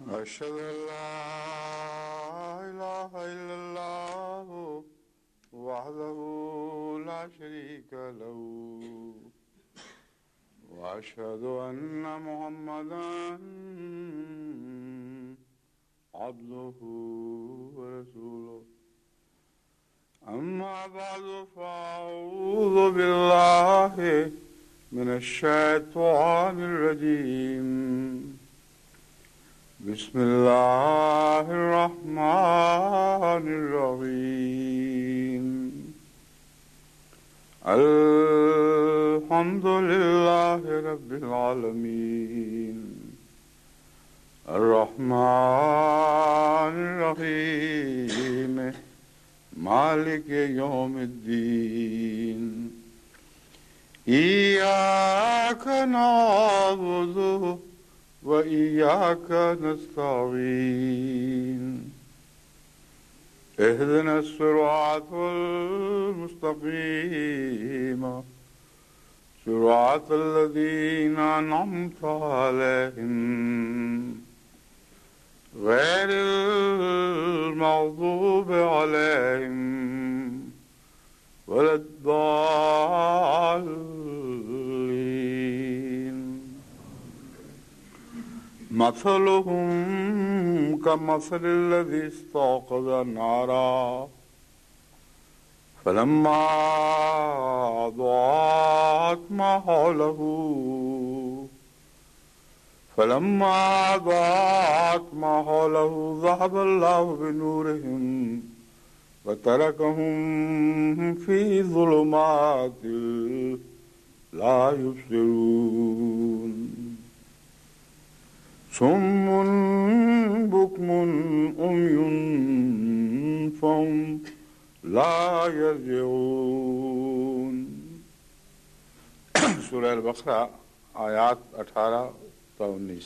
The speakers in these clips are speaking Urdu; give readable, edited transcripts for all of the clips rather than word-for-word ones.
أشهد أن لا إله إلا الله وحده لا شريك له وأشهد أن محمدا عبده ورسوله أما بعد فأعوذ بالله من الشيطان الرجيم بسم الله الرحمن الرحيم الحمد لله رب العالمين الرحمن الرحيم مالك يوم الدين إياك نعبد وإياك نستعين اهدنا الصراط المستقيم صراط الذين أنعمت عليهم غير المغضوب عليهم ولا الضالين مثلهم كمثل الذي استوقد نارا فلما أضاءت ما حوله ذهب الله بنورهم وتركهم في ظلمات لا يبصرون صم بكم عمي فهم لا يرجعون سورہ البقرہ آیات 18 تا 19۔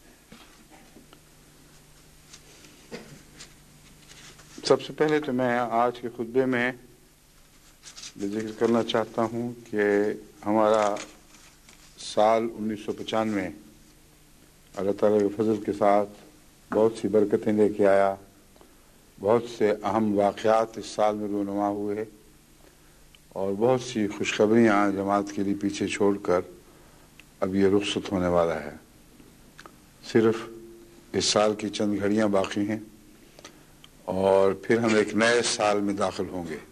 سب سے پہلے تو میں آج کے خطبے میں یہ ذکر کرنا چاہتا ہوں کہ ہمارا سال 1995 اللہ تعالیٰ کے فضل کے ساتھ بہت سی برکتیں لے کے آیا، بہت سے اہم واقعات اس سال میں رونما ہوئے اور بہت سی خوشخبریاں جماعت کے لیے پیچھے چھوڑ کر اب یہ رخصت ہونے والا ہے۔ صرف اس سال کی چند گھڑیاں باقی ہیں اور پھر ہم ایک نئے سال میں داخل ہوں گے۔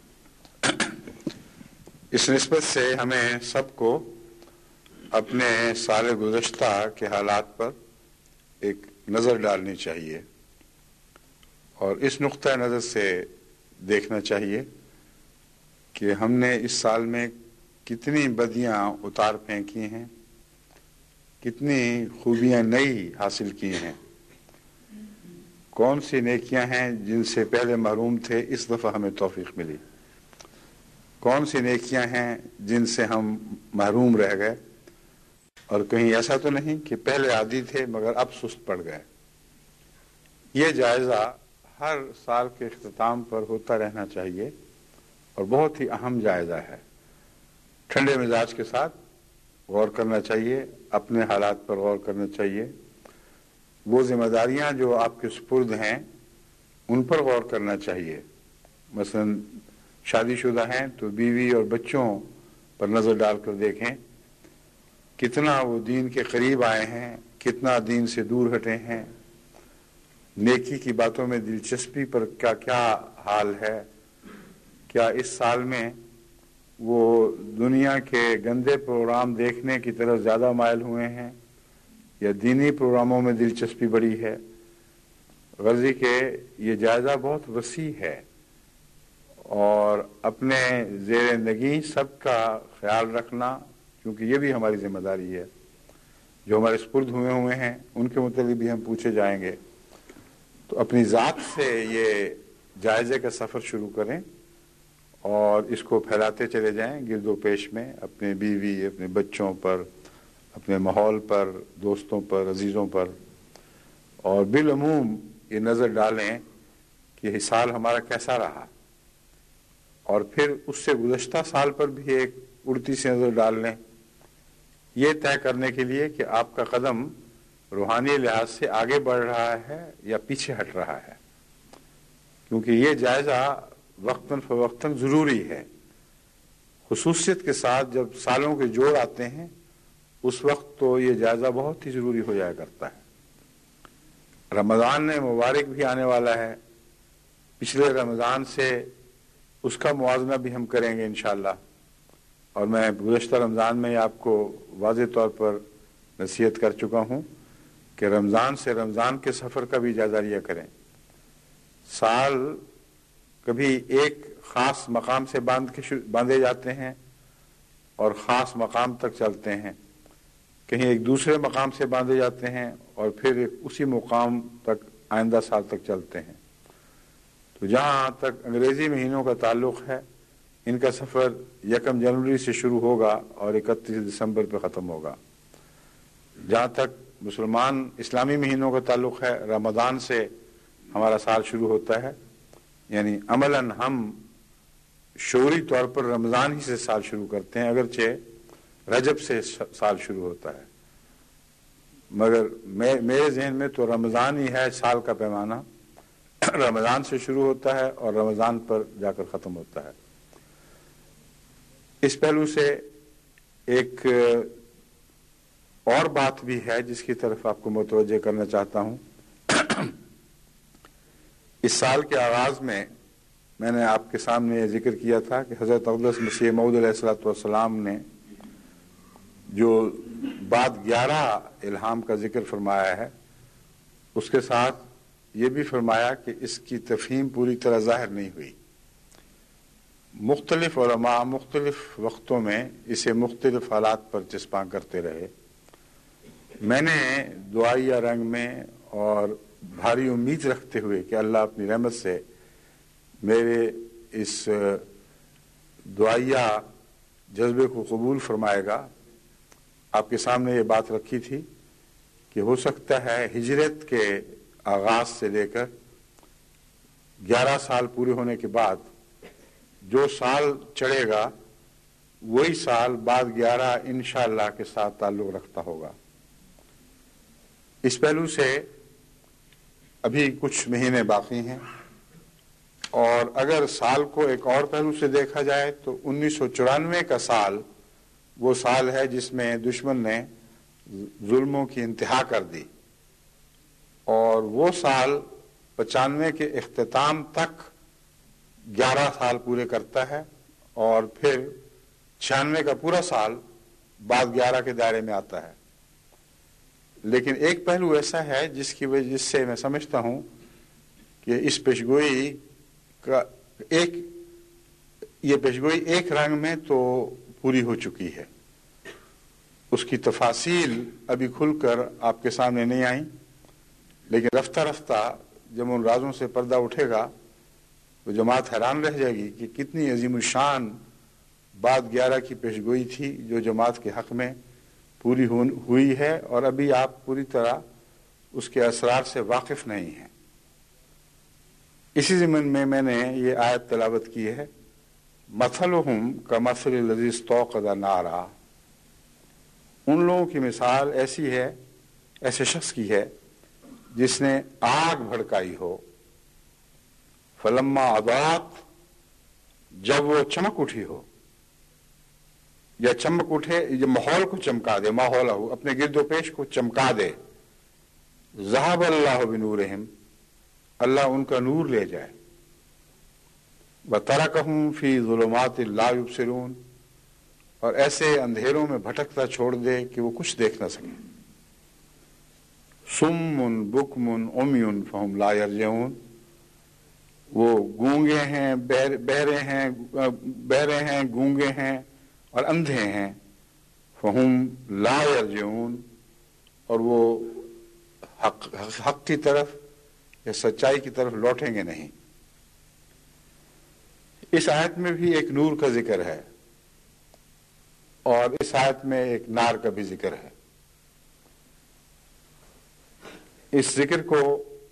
اس نسبت سے ہمیں سب کو اپنے سال گزشتہ کے حالات پر ایک نظر ڈالنی چاہیے اور اس نقطۂ نظر سے دیکھنا چاہیے کہ ہم نے اس سال میں کتنی بدیاں اتار پھینکی ہیں، کتنی خوبیاں نئی حاصل کی ہیں، کون سی نیکیاں ہیں جن سے پہلے محروم تھے اس دفعہ ہمیں توفیق ملی، کون سی نیکیاں ہیں جن سے ہم محروم رہ گئے اور کہیں ایسا تو نہیں کہ پہلے عادی تھے مگر اب سست پڑ گئے۔ یہ جائزہ ہر سال کے اختتام پر ہوتا رہنا چاہیے اور بہت ہی اہم جائزہ ہے۔ ٹھنڈے مزاج کے ساتھ غور کرنا چاہیے، اپنے حالات پر غور کرنا چاہیے، وہ ذمہ داریاں جو آپ کے سپرد ہیں ان پر غور کرنا چاہیے۔ مثلا شادی شدہ ہیں تو بیوی اور بچوں پر نظر ڈال کر دیکھیں کتنا وہ دین کے قریب آئے ہیں، کتنا دین سے دور ہٹے ہیں، نیکی کی باتوں میں دلچسپی پر کیا کیا حال ہے، کیا اس سال میں وہ دنیا کے گندے پروگرام دیکھنے کی طرف زیادہ مائل ہوئے ہیں یا دینی پروگراموں میں دلچسپی بڑھی ہے۔ غرضی کہ یہ جائزہ بہت وسیع ہے اور اپنے زیر نگیں سب کا خیال رکھنا، کیونکہ یہ بھی ہماری ذمہ داری ہے۔ جو ہمارے سپرد ہوئے ہیں ان کے متعلق بھی ہم پوچھے جائیں گے، تو اپنی ذات سے یہ جائزے کا سفر شروع کریں اور اس کو پھیلاتے چلے جائیں گرد و پیش میں، اپنے بیوی، اپنے بچوں پر، اپنے ماحول پر، دوستوں پر، عزیزوں پر، اور بالعموم یہ نظر ڈالیں کہ یہ سال ہمارا کیسا رہا، اور پھر اس سے گزشتہ سال پر بھی ایک اڑتی سی نظر ڈال لیں، یہ طے کرنے کے لیے کہ آپ کا قدم روحانی لحاظ سے آگے بڑھ رہا ہے یا پیچھے ہٹ رہا ہے، کیونکہ یہ جائزہ وقتاً فوقتاً ضروری ہے، خصوصیت کے ساتھ جب سالوں کے جوڑ آتے ہیں اس وقت تو یہ جائزہ بہت ہی ضروری ہو جایا کرتا ہے۔ رمضان نے مبارک بھی آنے والا ہے، پچھلے رمضان سے اس کا موازنہ بھی ہم کریں گے انشاءاللہ، اور میں گزشتہ رمضان میں آپ کو واضح طور پر نصیحت کر چکا ہوں کہ رمضان سے رمضان کے سفر کا بھی جائزہ لیا کریں۔ سال کبھی ایک خاص مقام سے باندھے جاتے ہیں اور خاص مقام تک چلتے ہیں، کہیں ایک دوسرے مقام سے باندھے جاتے ہیں اور پھر اسی مقام تک آئندہ سال تک چلتے ہیں۔ تو جہاں تک انگریزی مہینوں کا تعلق ہے، ان کا سفر 1 جنوری سے شروع ہوگا اور 31 دسمبر پہ ختم ہوگا۔ جہاں تک مسلمان اسلامی مہینوں کا تعلق ہے، رمضان سے ہمارا سال شروع ہوتا ہے، یعنی عملاً ہم شعوری طور پر رمضان ہی سے سال شروع کرتے ہیں، اگرچہ رجب سے سال شروع ہوتا ہے، مگر میرے ذہن میں تو رمضان ہی ہے سال کا پیمانہ، رمضان سے شروع ہوتا ہے اور رمضان پر جا کر ختم ہوتا ہے۔ اس پہلو سے ایک اور بات بھی ہے جس کی طرف آپ کو متوجہ کرنا چاہتا ہوں۔ اس سال کے آغاز میں نے آپ کے سامنے یہ ذکر کیا تھا کہ حضرت اقدس مسیح موعود علیہ السلام نے جو بعد 11 الہام کا ذکر فرمایا ہے، اس کے ساتھ یہ بھی فرمایا کہ اس کی تفہیم پوری طرح ظاہر نہیں ہوئی۔ مختلف علماء مختلف وقتوں میں اسے مختلف حالات پر چسپاں کرتے رہے۔ میں نے دعائیہ رنگ میں اور بھاری امید رکھتے ہوئے کہ اللہ اپنی رحمت سے میرے اس دعائیہ جذبے کو قبول فرمائے گا، آپ کے سامنے یہ بات رکھی تھی کہ ہو سکتا ہے ہجرت کے آغاز سے لے کر 11 سال پورے ہونے کے بعد جو سال چڑھے گا وہی سال بعد 11 انشاءاللہ کے ساتھ تعلق رکھتا ہوگا۔ اس پہلو سے ابھی کچھ مہینے باقی ہیں، اور اگر سال کو ایک اور پہلو سے دیکھا جائے تو 1994 کا سال وہ سال ہے جس میں دشمن نے ظلموں کی انتہا کر دی، اور وہ سال 95 کے اختتام تک 11 سال پورے کرتا ہے، اور پھر 96 کا پورا سال بعد 11 کے دائرے میں آتا ہے۔ لیکن ایک پہلو ایسا ہے جس سے میں سمجھتا ہوں کہ اس پیشگوئی کا یہ پیشگوئی ایک رنگ میں تو پوری ہو چکی ہے، اس کی تفاصیل ابھی کھل کر آپ کے سامنے نہیں آئیں، لیکن رفتہ رفتہ جب ان رازوں سے پردہ اٹھے گا تو جماعت حیران رہ جائے گی کہ کتنی عظیم الشان بعد 11 کی پیشگوئی تھی جو جماعت کے حق میں پوری ہوئی ہے، اور ابھی آپ پوری طرح اس کے اسرار سے واقف نہیں ہیں۔ اسی ضمن میں نے یہ آیت تلاوت کی ہے، مثلہم کمثل الذی استوقد نارا، ان لوگوں کی مثال ایسی ہے، ایسے شخص کی ہے جس نے آگ بھڑکائی ہو، فلما اضاءت، جب وہ چمک اٹھی ہو، یا چمک اٹھے یہ ماحول کو چمکا دے، ماحول ہو اپنے گرد و پیش کو چمکا دے، ذہب اللہ بنورہم، اللہ ان کا نور لے جائے، وترکہم فی ظلمات لا یبصرون، اور ایسے اندھیروں میں بھٹکتا چھوڑ دے کہ وہ کچھ دیکھ نہ سکیں، صم بکم عمی فہم لا یرجعون، وہ گونگے ہیں، بہرے ہیں، گونگے ہیں اور اندھے ہیں، فہم لا یرجعون، اور وہ حق کی طرف یا سچائی کی طرف لوٹیں گے نہیں۔ اس آیت میں بھی ایک نور کا ذکر ہے، اور اس آیت میں ایک نار کا بھی ذکر ہے۔ اس ذکر کو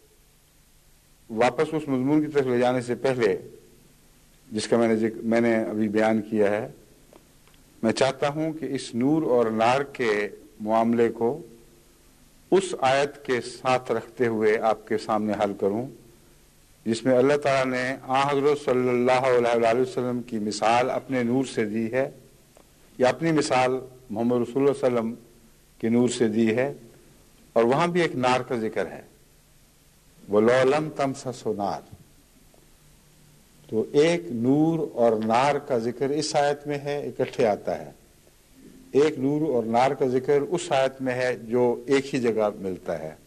واپس اس مضمون کی طرف لے جانے سے پہلے جس کا میں نے ابھی بیان کیا ہے، میں چاہتا ہوں کہ اس نور اور نار کے معاملے کو اس آیت کے ساتھ رکھتے ہوئے آپ کے سامنے حل کروں جس میں اللہ تعالیٰ نے حضرت صلی اللہ علیہ وسلم کی مثال اپنے نور سے دی ہے، یا اپنی مثال محمد رسول اللہ صلی اللہ علیہ وسلم کے نور سے دی ہے، اور وہاں بھی ایک نار کا ذکر ہے، وَلَوْ لَمْ تَمْسَسْهُ نَارٌ۔ تو ایک نور اور نار کا ذکر اس آیت میں ہے، اکٹھے آتا ہے۔ ایک نور اور نار کا ذکر اس آیت میں ہے جو ایک ہی جگہ ملتا ہے۔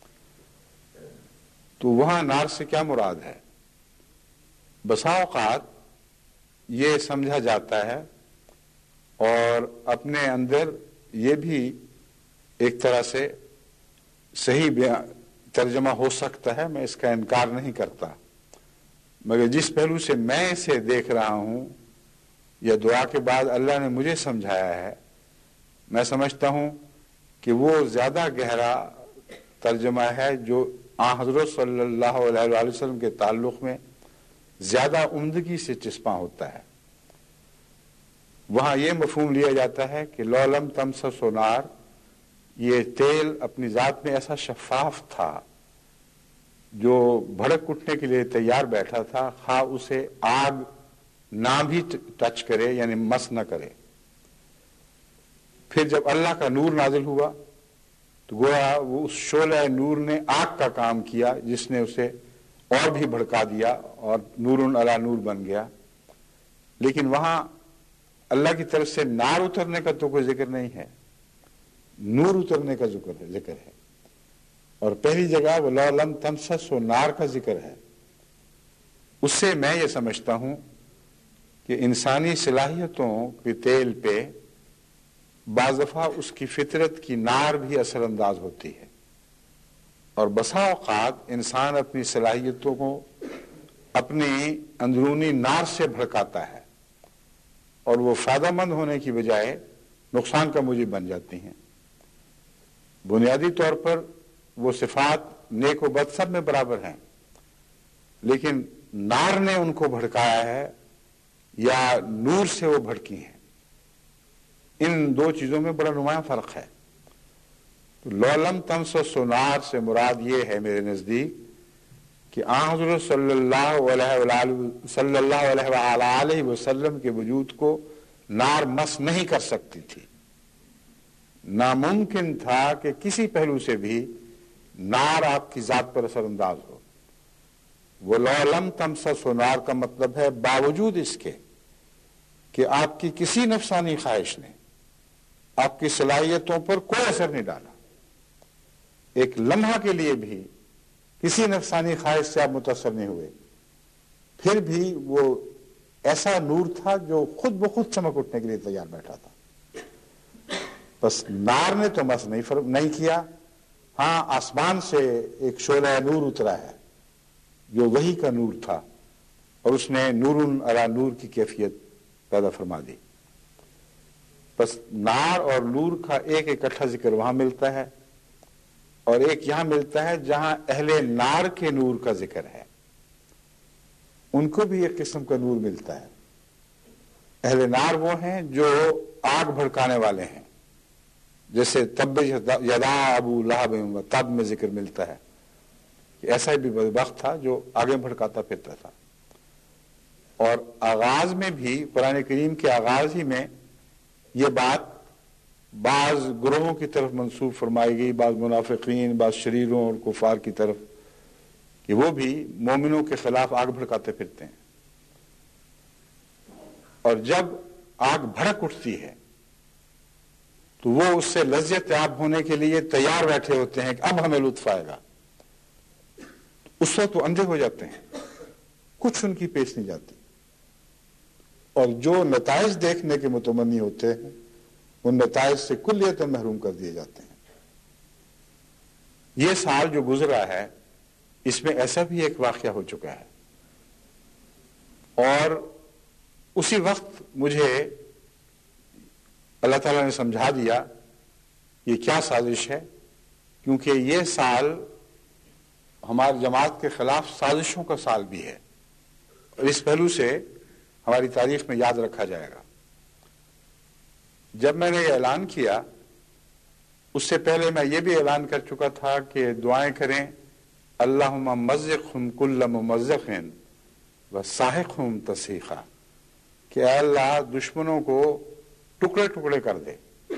تو وہاں نار سے کیا مراد ہے؟ بسا اوقات یہ سمجھا جاتا ہے اور اپنے اندر یہ بھی ایک طرح سے صحیح ترجمہ ہو سکتا ہے، میں اس کا انکار نہیں کرتا، مگر جس پہلو سے میں اسے دیکھ رہا ہوں یا دعا کے بعد اللہ نے مجھے سمجھایا ہے، میں سمجھتا ہوں کہ وہ زیادہ گہرا ترجمہ ہے جو حضرت صلی اللہ علیہ وسلم کے تعلق میں زیادہ عمدگی سے چسپاں ہوتا ہے۔ وہاں یہ مفہوم لیا جاتا ہے کہ لَوْ لَمْ تَمْسَسْهُ نار، یہ تیل اپنی ذات میں ایسا شفاف تھا جو بھڑک اٹھنے کے لیے تیار بیٹھا تھا، خواہ اسے آگ نہ بھی ٹچ کرے، یعنی مس نہ کرے۔ پھر جب اللہ کا نور نازل ہوا تو گویا وہ اس شعلہ نور نے آگ کا کام کیا جس نے اسے اور بھی بھڑکا دیا اور نور علی نور بن گیا۔ لیکن وہاں اللہ کی طرف سے نار اترنے کا تو کوئی ذکر نہیں ہے، نور اترنے کا ذکر ہے۔ اور پہلی جگہ وہ لَوْ لَمْ تَمْسَسْهُ نار کا ذکر ہے۔ اس سے میں یہ سمجھتا ہوں کہ انسانی صلاحیتوں کے تیل پہ بعض دفعہ اس کی فطرت کی نار بھی اثر انداز ہوتی ہے، اور بسا اوقات انسان اپنی صلاحیتوں کو اپنی اندرونی نار سے بھڑکاتا ہے اور وہ فائدہ مند ہونے کی بجائے نقصان کا موجب بن جاتی ہیں۔ بنیادی طور پر وہ صفات نیک و بد سب میں برابر ہیں، لیکن نار نے ان کو بھڑکایا ہے یا نور سے وہ بھڑکی ہیں، ان دو چیزوں میں بڑا نمایاں فرق ہے۔ تو لَوْ لَمْ تَمْسَسْهُ نار سے مراد یہ ہے میرے نزدیک کہ حضرت صلی اللہ علیہ وسلم کے وجود کو نار مس نہیں کر سکتی تھی۔ ناممکن تھا کہ کسی پہلو سے بھی نار آپ کی ذات پر اثر انداز ہو۔ وہ لَوْ لَمْ تَمْسَسْهُ نار کا مطلب ہے باوجود اس کے کہ آپ کی کسی نفسانی خواہش نے آپ کی صلاحیتوں پر کوئی اثر نہیں ڈالا، ایک لمحہ کے لیے بھی کسی نفسانی خواہش سے آپ متاثر نہیں ہوئے، پھر بھی وہ ایسا نور تھا جو خود بخود چمک اٹھنے کے لیے تیار بیٹھا تھا۔ بس نار نے تو مس نہیں کیا، ہاں آسمان سے ایک شعلہ نور اترا ہے جو وحی کا نور تھا، اور اس نے نور علی نور کی کیفیت پیدا فرما دی۔ بس نار اور نور کا ایک اکٹھا ذکر وہاں ملتا ہے، اور ایک یہاں ملتا ہے جہاں اہل نار کے نور کا ذکر ہے، ان کو بھی ایک قسم کا نور ملتا ہے۔ اہل نار وہ ہیں جو آگ بھڑکانے والے ہیں، جیسے تب یدا ابو لہب و تب میں ذکر ملتا ہے کہ ایسا بھی بدبخت تھا جو آگے بھڑکاتا پھرتا تھا۔ اور آغاز میں بھی قرآن کریم کے آغاز ہی میں یہ بات بعض گروہوں کی طرف منسوب فرمائی گئی، بعض منافقین، بعض شریروں اور کفار کی طرف، کہ وہ بھی مومنوں کے خلاف آگ بھڑکاتے پھرتے ہیں، اور جب آگ بھڑک اٹھتی ہے تو وہ اس سے لذت یاب ہونے کے لیے تیار بیٹھے ہوتے ہیں کہ اب ہمیں لطف آئے گا۔ اس وقت وہ اندھے ہو جاتے ہیں، کچھ ان کی پیش نہیں جاتی، اور جو نتائج دیکھنے کے متمنی ہوتے ہیں ان نتائج سے کلیتاً محروم کر دیے جاتے ہیں۔ یہ سال جو گزرا ہے اس میں ایسا بھی ایک واقعہ ہو چکا ہے، اور اسی وقت مجھے اللہ تعالیٰ نے سمجھا دیا یہ کیا سازش ہے، کیونکہ یہ سال ہماری جماعت کے خلاف سازشوں کا سال بھی ہے، اور اس پہلو سے ہماری تاریخ میں یاد رکھا جائے گا۔ جب میں نے یہ اعلان کیا اس سے پہلے میں یہ بھی اعلان کر چکا تھا کہ دعائیں کریں، اللہم مزقہم کل ممزق وساحقہم تسحیقا، کہ اے اللہ دشمنوں کو ٹکڑے ٹکڑے کر دے۔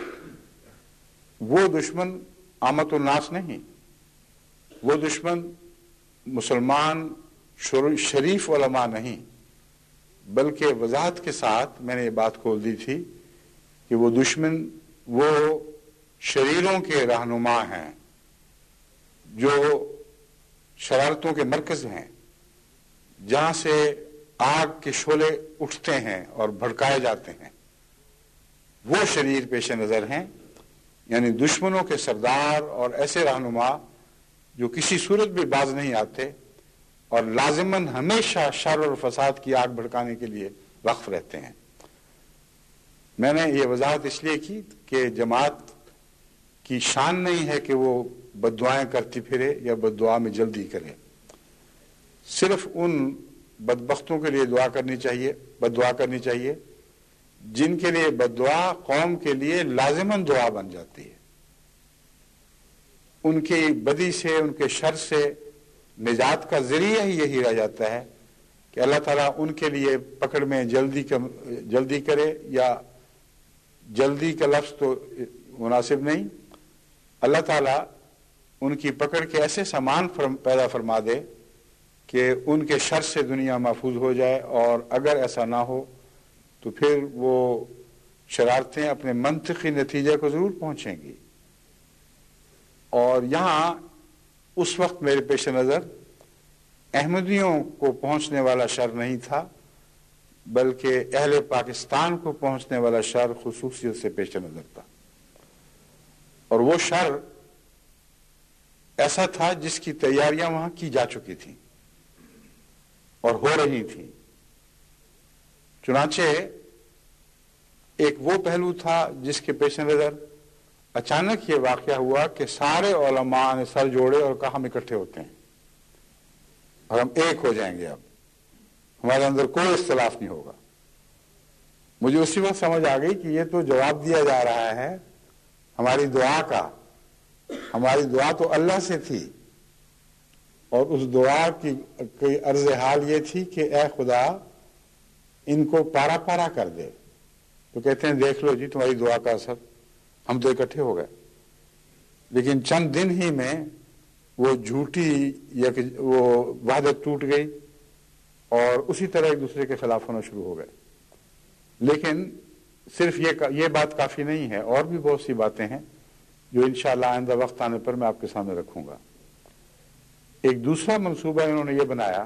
وہ دشمن عامت الناس نہیں، وہ دشمن مسلمان شریف علماء نہیں، بلکہ وضاحت کے ساتھ میں نے یہ بات کھول دی تھی کہ وہ دشمن وہ شریروں کے رہنما ہیں جو شرارتوں کے مرکز ہیں، جہاں سے آگ کے شعلے اٹھتے ہیں اور بھڑکائے جاتے ہیں، وہ شریر پیش نظر ہیں، یعنی دشمنوں کے سردار اور ایسے رہنما جو کسی صورت بھی باز نہیں آتے اور لازماً ہمیشہ شر اور فساد کی آگ بھڑکانے کے لیے وقف رہتے ہیں۔ میں نے یہ وضاحت اس لیے کی کہ جماعت کی شان نہیں ہے کہ وہ بد دعائیں کرتی پھرے یا بد دعا میں جلدی کرے، صرف ان بدبختوں کے لیے دعا کرنی چاہیے، بد دعا کرنی چاہیے جن کے لیے بد دعا قوم کے لیے لازماً دعا بن جاتی ہے۔ ان کی بدی سے، ان کے شر سے نجات کا ذریعہ ہی یہی رہ جاتا ہے کہ اللہ تعالیٰ ان کے لیے پکڑ میں جلدی کرے، یا جلدی کا لفظ تو مناسب نہیں، اللہ تعالیٰ ان کی پکڑ کے ایسے سامان پیدا فرما دے کہ ان کے شر سے دنیا محفوظ ہو جائے، اور اگر ایسا نہ ہو تو پھر وہ شرارتیں اپنے منطقی نتیجے کو ضرور پہنچیں گی۔ اور یہاں اس وقت میرے پیش نظر احمدیوں کو پہنچنے والا شر نہیں تھا، بلکہ اہل پاکستان کو پہنچنے والا شر خصوصیت سے پیش نظر تھا، اور وہ شر ایسا تھا جس کی تیاریاں وہاں کی جا چکی تھیں اور ہو رہی تھیں۔ چنانچہ ایک وہ پہلو تھا جس کے پیش نظر اچانک یہ واقعہ ہوا کہ سارے علماء نے سر جوڑے اور کہا ہم اکٹھے ہوتے ہیں اور ہم ایک ہو جائیں گے، اب ہمارے اندر کوئی اختلاف نہیں ہوگا۔ مجھے اسی وقت سمجھ آ گئی کہ یہ تو جواب دیا جا رہا ہے ہماری دعا کا۔ ہماری دعا تو اللہ سے تھی، اور اس دعا کی عرض حال یہ تھی کہ اے خدا ان کو پارا پارا کر دے۔ تو کہتے ہیں دیکھ لو جی تمہاری دعا کا اثر، ہم تو اکٹھے ہو گئے۔ لیکن چند دن ہی میں وہ جھوٹی یا وہ وحدت ٹوٹ گئی اور اسی طرح ایک دوسرے کے خلاف ہونا شروع ہو گئے۔ لیکن صرف یہ بات کافی نہیں ہے، اور بھی بہت سی باتیں ہیں جو انشاءاللہ آئندہ وقت آنے پر میں آپ کے سامنے رکھوں گا۔ ایک دوسرا منصوبہ انہوں نے یہ بنایا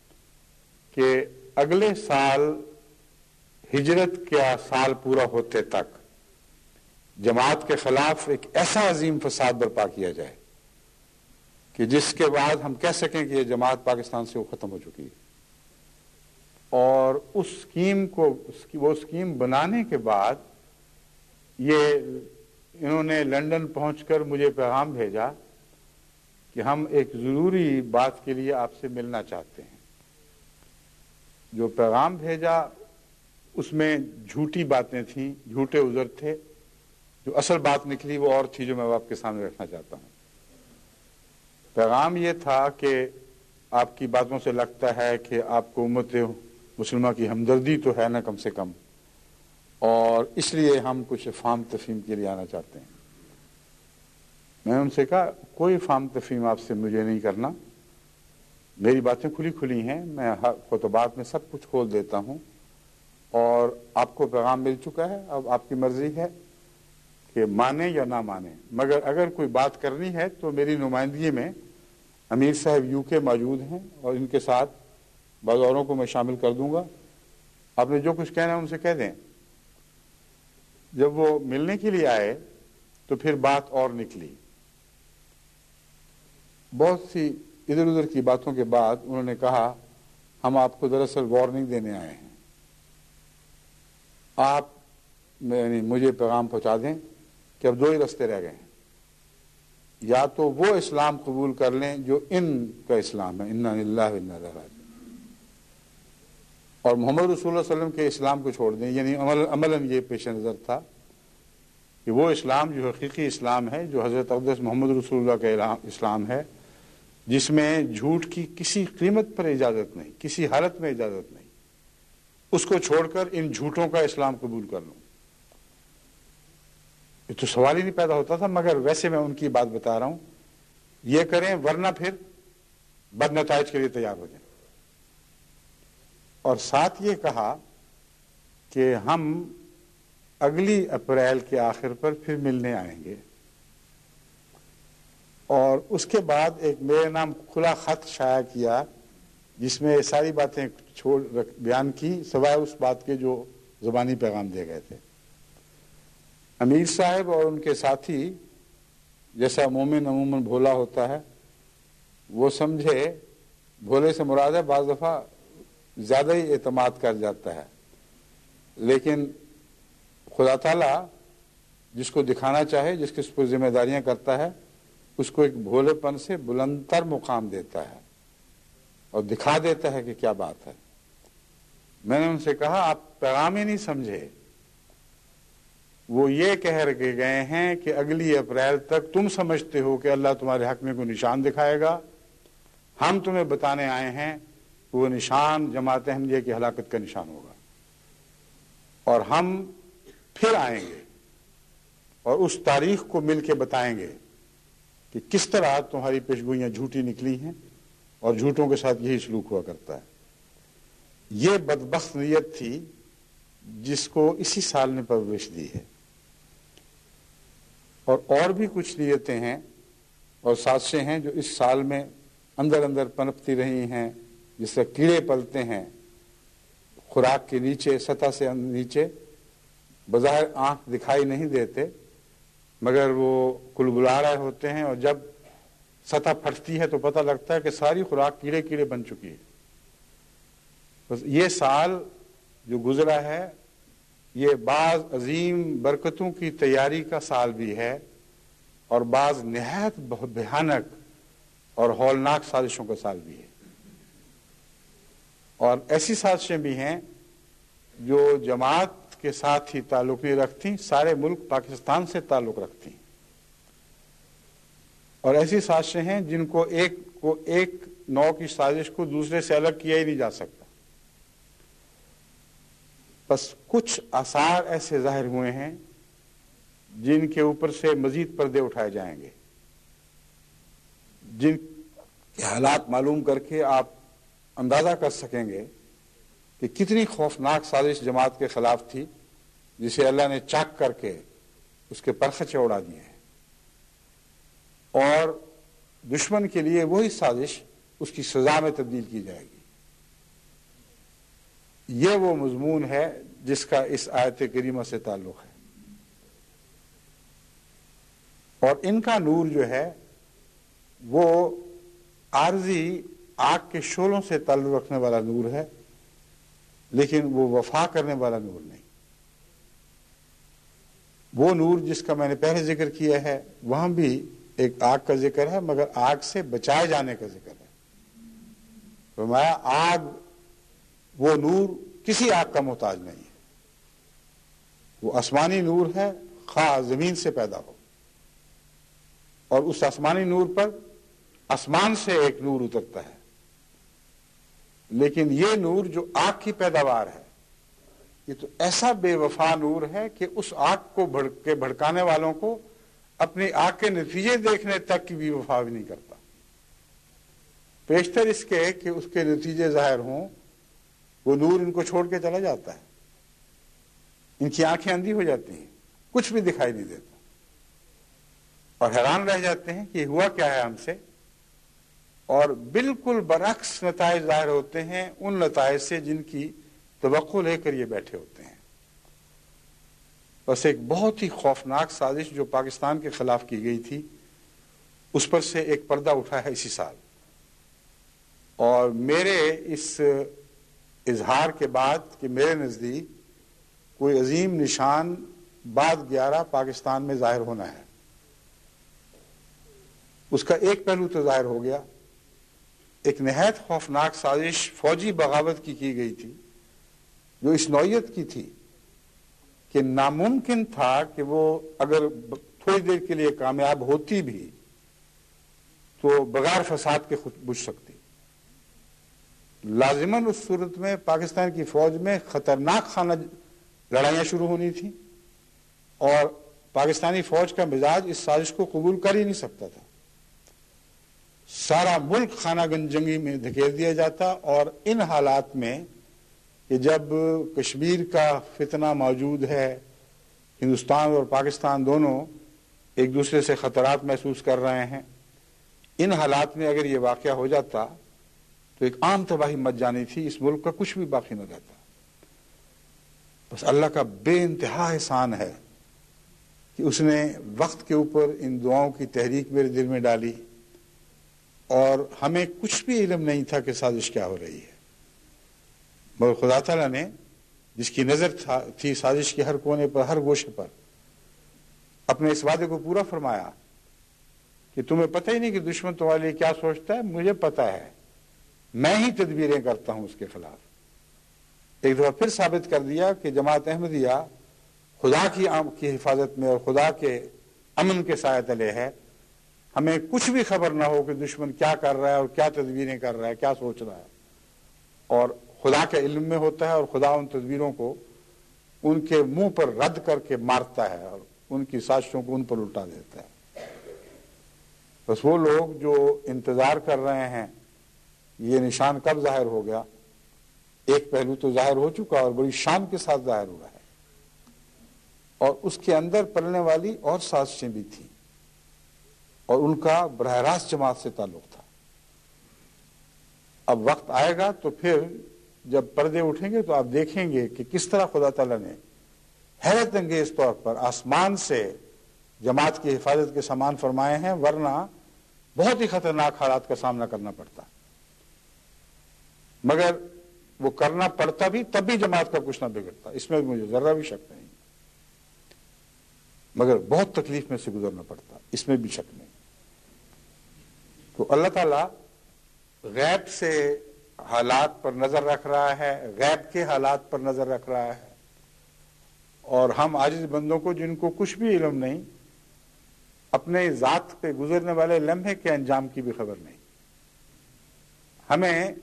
کہ اگلے سال ہجرت کا سال پورا ہوتے تک جماعت کے خلاف ایک ایسا عظیم فساد برپا کیا جائے کہ جس کے بعد ہم کہہ سکیں کہ یہ جماعت پاکستان سے وہ ختم ہو چکی ہے۔ اور اس اسکیم کو، وہ اسکیم بنانے کے بعد یہ انہوں نے لندن پہنچ کر مجھے پیغام بھیجا کہ ہم ایک ضروری بات کے لیے آپ سے ملنا چاہتے ہیں۔ جو پیغام بھیجا اس میں جھوٹی باتیں تھیں، جھوٹے عذر تھے، جو اصل بات نکلی وہ اور تھی جو میں آپ کے سامنے رکھنا چاہتا ہوں۔ پیغام یہ تھا کہ آپ کی باتوں سے لگتا ہے کہ آپ کو امت مسلمہ کی ہمدردی تو ہے نا کم سے کم، اور اس لیے ہم کچھ فہم تفہیم کے لیے آنا چاہتے ہیں۔ میں نے ان سے کہا کوئی فہم تفہیم آپ سے مجھے نہیں کرنا، میری باتیں کھلی کھلی ہیں، میں خطبات میں سب کچھ کھول دیتا ہوں، اور آپ کو پیغام مل چکا ہے، اب آپ کی مرضی ہے کہ مانیں یا نہ مانیں، مگر اگر کوئی بات کرنی ہے تو میری نمائندگی میں امیر صاحب UK موجود ہیں اور ان کے ساتھ بعض اوروں کو میں شامل کر دوں گا، آپ نے جو کچھ کہنا ہے ان سے کہہ دیں۔ جب وہ ملنے کے لیے آئے تو پھر بات اور نکلی، بہت سی ادھر ادھر کی باتوں کے بعد انہوں نے کہا ہم آپ کو دراصل وارننگ دینے آئے ہیں، آپ مجھے پیغام پہنچا دیں کہ اب دو ہی رستے رہ گئے ہیں، یا تو وہ اسلام قبول کر لیں جو ان کا اسلام ہے، انا للہ و انا الیہ راجعون، اور محمد رسول اللہ صلی اللہ علیہ وسلم کے اسلام کو چھوڑ دیں، یعنی عملاً یہ پیش نظر تھا، کہ وہ اسلام جو حقیقی اسلام ہے، جو حضرت اقدس محمد رسول اللہ کا اسلام ہے، جس میں جھوٹ کی کسی قیمت پر اجازت نہیں، کسی حالت میں اجازت نہیں، اس کو چھوڑ کر ان جھوٹوں کا اسلام قبول کر لوں، یہ تو سوال ہی نہیں پیدا ہوتا تھا۔ مگر ویسے میں ان کی بات بتا رہا ہوں، یہ کریں ورنہ پھر بد نتائج کے لیے تیار ہو جائیں۔ اور ساتھ یہ کہا کہ ہم اگلی اپریل کے آخر پر پھر ملنے آئیں گے، اور اس کے بعد ایک میرے نام کھلا خط شائع کیا جس میں ساری باتیں بیان کی سوائے اس بات کے جو زبانی پیغام دے گئے تھے۔ امیر صاحب اور ان کے ساتھی، جیسا مومن عموماً بھولا ہوتا ہے، وہ سمجھے بھولے سے مراد ہے بعض دفعہ زیادہ ہی اعتماد کر جاتا ہے، لیکن خدا تعالیٰ جس کو دکھانا چاہے، جس کے پر ذمہ داریاں کرتا ہے، اس کو ایک بھولے پن سے بلند تر مقام دیتا ہے اور دکھا دیتا ہے کہ کیا بات ہے۔ میں نے ان سے کہا آپ پیغام ہی نہیں سمجھے، وہ یہ کہہ کے گئے ہیں کہ اگلی اپریل تک تم سمجھتے ہو کہ اللہ تمہارے حق میں کوئی نشان دکھائے گا، ہم تمہیں بتانے آئے ہیں کہ وہ نشان جماعت احمدیہ کی ہلاکت کا نشان ہوگا، اور ہم پھر آئیں گے اور اس تاریخ کو مل کے بتائیں گے کہ کس طرح تمہاری پیشگوئیاں جھوٹی نکلی ہیں اور جھوٹوں کے ساتھ یہی سلوک ہوا کرتا ہے۔ یہ بدبخت نیت تھی جس کو اسی سال نے پرورش دی ہے، اور بھی کچھ نیتیں ہیں اور سازشیں ہیں جو اس سال میں اندر اندر پنپتی رہی ہیں، جس سے کیڑے پلتے ہیں خوراک کے نیچے، سطح سے نیچے، بظاہر آنکھ دکھائی نہیں دیتے مگر وہ کلبلا رہے ہوتے ہیں، اور جب سطح پھٹتی ہے تو پتہ لگتا ہے کہ ساری خوراک کیڑے کیڑے بن چکی ہے۔ بس یہ سال جو گزرا ہے یہ بعض عظیم برکتوں کی تیاری کا سال بھی ہے، اور بعض نہایت بھیانک اور ہولناک سازشوں کا سال بھی ہے، اور ایسی سازشیں بھی ہیں جو جماعت کے ساتھ ہی تعلق نہیں رکھتی، سارے ملک پاکستان سے تعلق رکھتی ہیں، اور ایسی سازشیں ہیں جن کو ایک نوع کی سازش کو دوسرے سے الگ کیا ہی نہیں جا سکتا۔ بس کچھ آثار ایسے ظاہر ہوئے ہیں جن کے اوپر سے مزید پردے اٹھائے جائیں گے، جن کے حالات معلوم کر کے آپ اندازہ کر سکیں گے کہ کتنی خوفناک سازش جماعت کے خلاف تھی، جسے اللہ نے چاک کر کے اس کے پرخچے اڑا دیے ہیں، اور دشمن کے لیے وہی سازش اس کی سزا میں تبدیل کی جائے گی۔ یہ وہ مضمون ہے جس کا اس آیت کریمہ سے تعلق ہے، اور ان کا نور جو ہے وہ عارضی آگ کے شعلوں سے تعلق رکھنے والا نور ہے، لیکن وہ وفا کرنے والا نور نہیں۔ وہ نور جس کا میں نے پہلے ذکر کیا ہے وہاں بھی ایک آگ کا ذکر ہے، مگر آگ سے بچائے جانے کا ذکر ہے۔ فرمایا آگ، وہ نور کسی آگ کا محتاج نہیں ہے، وہ آسمانی نور ہے، خواہ زمین سے پیدا ہو، اور اس آسمانی نور پر آسمان سے ایک نور اترتا ہے، لیکن یہ نور جو آگ کی پیداوار ہے یہ تو ایسا بے وفا نور ہے کہ اس آگ کو بھڑکانے والوں کو اپنی آگ کے نتیجے دیکھنے تک کی بھی وفا بھی نہیں کرتا، پیشتر اس کے کہ اس کے نتیجے ظاہر ہوں، وہ نور ان کو چھوڑ کے چلا جاتا ہے، ان کی آنکھیں اندھی ہو جاتی ہیں، کچھ بھی دکھائی نہیں دیتا، اور حیران رہ جاتے ہیں کہ یہ ہوا کیا ہے ہم سے، اور بالکل برعکس نتائج ظاہر ہوتے ہیں ان نتائج سے جن کی توقع لے کر یہ بیٹھے ہوتے ہیں۔ بس ایک بہت ہی خوفناک سازش جو پاکستان کے خلاف کی گئی تھی، اس پر سے ایک پردہ اٹھا ہے اسی سال، اور میرے اس اظہار کے بعد کہ میرے نزدیک کوئی عظیم نشان بعد 11 پاکستان میں ظاہر ہونا ہے، اس کا ایک پہلو تو ظاہر ہو گیا، ایک نہایت خوفناک سازش فوجی بغاوت کی گئی تھی جو اس نوعیت کی تھی کہ ناممکن تھا کہ وہ اگر تھوڑی دیر کے لیے کامیاب ہوتی بھی تو بغیر فساد کے خود بجھ سکتی. لازماً اس صورت میں پاکستان کی فوج میں خطرناک خانہ لڑائیاں شروع ہونی تھیں اور پاکستانی فوج کا مزاج اس سازش کو قبول کر ہی نہیں سکتا تھا. سارا ملک خانہ جنگی میں دھکیل دیا جاتا اور ان حالات میں کہ جب کشمیر کا فتنہ موجود ہے، ہندوستان اور پاکستان دونوں ایک دوسرے سے خطرات محسوس کر رہے ہیں، ان حالات میں اگر یہ واقعہ ہو جاتا تو ایک عام تباہی مچ جانی تھی، اس ملک کا کچھ بھی باقی نہ رہتا. بس اللہ کا بے انتہا احسان ہے کہ اس نے وقت کے اوپر ان دعاؤں کی تحریک میرے دل میں ڈالی اور ہمیں کچھ بھی علم نہیں تھا کہ سازش کیا ہو رہی ہے، مگر خدا تعالیٰ نے جس کی نظر تھی سازش کے ہر کونے پر، ہر گوشے پر، اپنے اس وعدے کو پورا فرمایا کہ تمہیں پتہ ہی نہیں کہ دشمن تمہارے لیے کیا سوچتا ہے، مجھے پتہ ہے، میں ہی تدبیریں کرتا ہوں اس کے خلاف. ایک دفعہ پھر ثابت کر دیا کہ جماعت احمدیہ خدا کی حفاظت میں اور خدا کے امن کے سائے تلے ہے. ہمیں کچھ بھی خبر نہ ہو کہ دشمن کیا کر رہا ہے اور کیا تدبیریں کر رہا ہے، کیا سوچ رہا ہے، اور خدا کے علم میں ہوتا ہے اور خدا ان تدبیروں کو ان کے منہ پر رد کر کے مارتا ہے اور ان کی سازشوں کو ان پر الٹا دیتا ہے. بس وہ لوگ جو انتظار کر رہے ہیں یہ نشان کب ظاہر ہو گیا، ایک پہلو تو ظاہر ہو چکا اور بڑی شان کے ساتھ ظاہر ہوا ہے، اور اس کے اندر پلنے والی اور سازشیں بھی تھیں اور ان کا براہ راست جماعت سے تعلق تھا. اب وقت آئے گا تو پھر جب پردے اٹھیں گے تو آپ دیکھیں گے کہ کس طرح خدا تعالیٰ نے حیرت انگیز طور پر آسمان سے جماعت کی حفاظت کے سامان فرمائے ہیں، ورنہ بہت ہی خطرناک حالات کا سامنا کرنا پڑتا. مگر وہ کرنا پڑتا بھی تب بھی جماعت کا کچھ نہ بگڑتا، اس میں مجھے ذرہ بھی شک نہیں، مگر بہت تکلیف میں سے گزرنا پڑتا، اس میں بھی شک نہیں. تو اللہ تعالیٰ غیب سے حالات پر نظر رکھ رہا ہے، غیب کے حالات پر نظر رکھ رہا ہے، اور ہم عاجز بندوں کو جن کو کچھ بھی علم نہیں، اپنے ذات پہ گزرنے والے لمحے کے انجام کی بھی خبر نہیں. ہمیں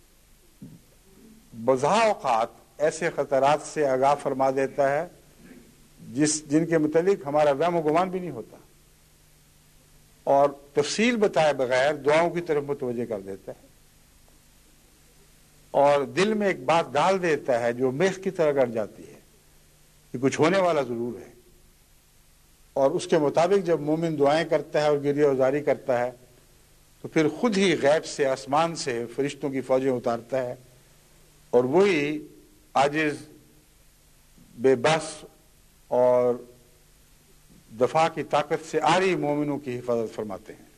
بزا اوقات ایسے خطرات سے آگاہ فرما دیتا ہے جن کے متعلق ہمارا وہم و گمان بھی نہیں ہوتا، اور تفصیل بتائے بغیر دعاؤں کی طرف متوجہ کر دیتا ہے اور دل میں ایک بات ڈال دیتا ہے جو میخ کی طرح گڑ جاتی ہے کہ کچھ ہونے والا ضرور ہے. اور اس کے مطابق جب مومن دعائیں کرتا ہے اور گریہ ازاری کرتا ہے تو پھر خود ہی غیب سے، آسمان سے فرشتوں کی فوجیں اتارتا ہے اور وہی عاجز، بے بس اور دفاع کی طاقت سے آری مومنوں کی حفاظت فرماتے ہیں.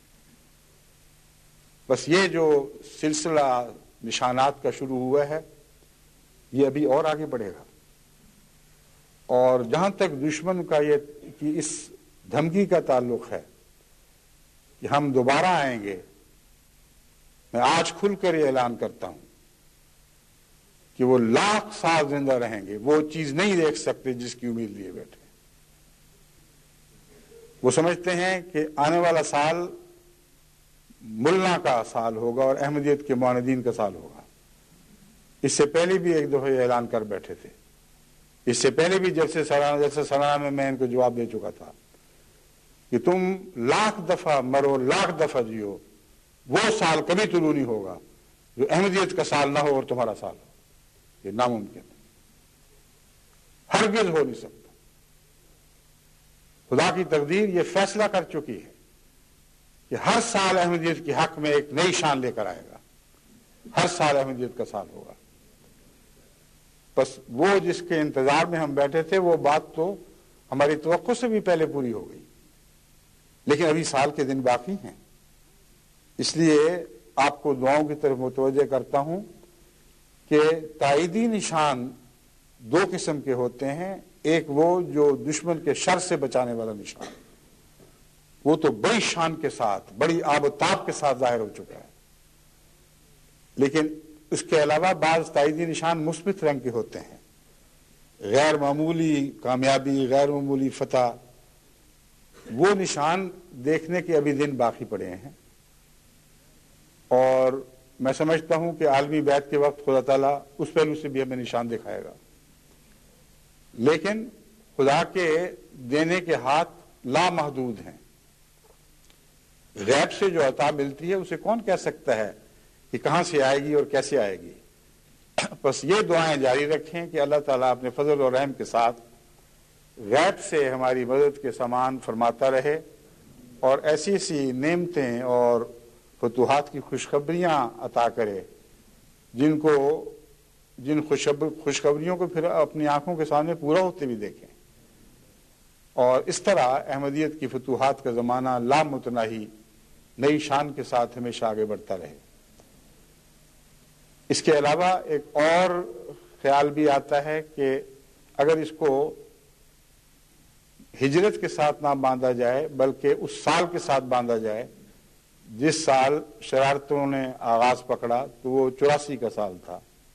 بس یہ جو سلسلہ نشانات کا شروع ہوا ہے یہ ابھی اور آگے بڑھے گا، اور جہاں تک دشمن کا یہ اس دھمکی کا تعلق ہے کہ ہم دوبارہ آئیں گے، میں آج کھل کر یہ اعلان کرتا ہوں کہ وہ 1,00,000 سال زندہ رہیں گے، وہ چیز نہیں دیکھ سکتے جس کی امید لیے بیٹھے. وہ سمجھتے ہیں کہ آنے والا سال ملنا کا سال ہوگا اور احمدیت کے معاندین کا سال ہوگا. اس سے پہلے بھی ایک دفعہ یہ اعلان کر بیٹھے تھے، اس سے پہلے بھی جلسے سالانہ میں ان کو جواب دے چکا تھا کہ تم 1,00,000 دفعہ مرو، 1,00,000 دفعہ جیو، وہ سال کبھی طلوع نہیں ہوگا جو احمدیت کا سال نہ ہو اور تمہارا سال ہو. یہ ناممکن ہے، ہرگز ہو نہیں سکتا. خدا کی تقدیر یہ فیصلہ کر چکی ہے کہ ہر سال احمدیت کے حق میں ایک نئی شان لے کر آئے گا، ہر سال احمدیت کا سال ہوگا. بس وہ جس کے انتظار میں ہم بیٹھے تھے وہ بات تو ہماری توقع سے بھی پہلے پوری ہو گئی، لیکن ابھی سال کے دن باقی ہیں. اس لیے آپ کو دعاؤں کی طرف متوجہ کرتا ہوں کہ تائیدی نشان 2 قسم کے ہوتے ہیں. ایک وہ جو دشمن کے شر سے بچانے والا نشان، وہ تو بڑی شان کے ساتھ، بڑی آب و تاب کے ساتھ ظاہر ہو چکا ہے. لیکن اس کے علاوہ بعض تائیدی نشان مثبت رنگ کے ہوتے ہیں غیر معمولی کامیابی، غیر معمولی فتح، وہ نشان دیکھنے کے ابھی دن باقی پڑے ہیں، اور میں سمجھتا ہوں کہ عالمی بیعت کے وقت خدا تعالیٰ اس پہلو سے بھی ہمیں نشان دکھائے گا۔ لیکن خدا کے دینے کے ہاتھ لامحدود ہیں۔ غیب سے جو عطا ملتی ہے اسے کون کہہ سکتا ہے کہ کہاں سے آئے گی اور کیسے آئے گی؟ بس یہ دعائیں جاری رکھیں کہ اللہ تعالیٰ اپنے فضل اور رحم کے ساتھ غیب سے ہماری مدد کے سامان فرماتا رہے، اور ایسی ایسی نعمتیں اور فتوحات کی خوشخبریاں عطا کرے جن خوشخبریوں کو پھر اپنی آنکھوں کے سامنے پورا ہوتے بھی دیکھیں، اور اس طرح احمدیت کی فتوحات کا زمانہ لامتناہی نئی شان کے ساتھ ہمیشہ آگے بڑھتا رہے۔ اس کے علاوہ ایک اور خیال بھی آتا ہے کہ اگر اس کو ہجرت کے ساتھ نہ باندھا جائے بلکہ اس سال کے ساتھ باندھا جائے جس سال شرارتوں نے آغاز پکڑا، تو وہ 84 کا سال تھا۔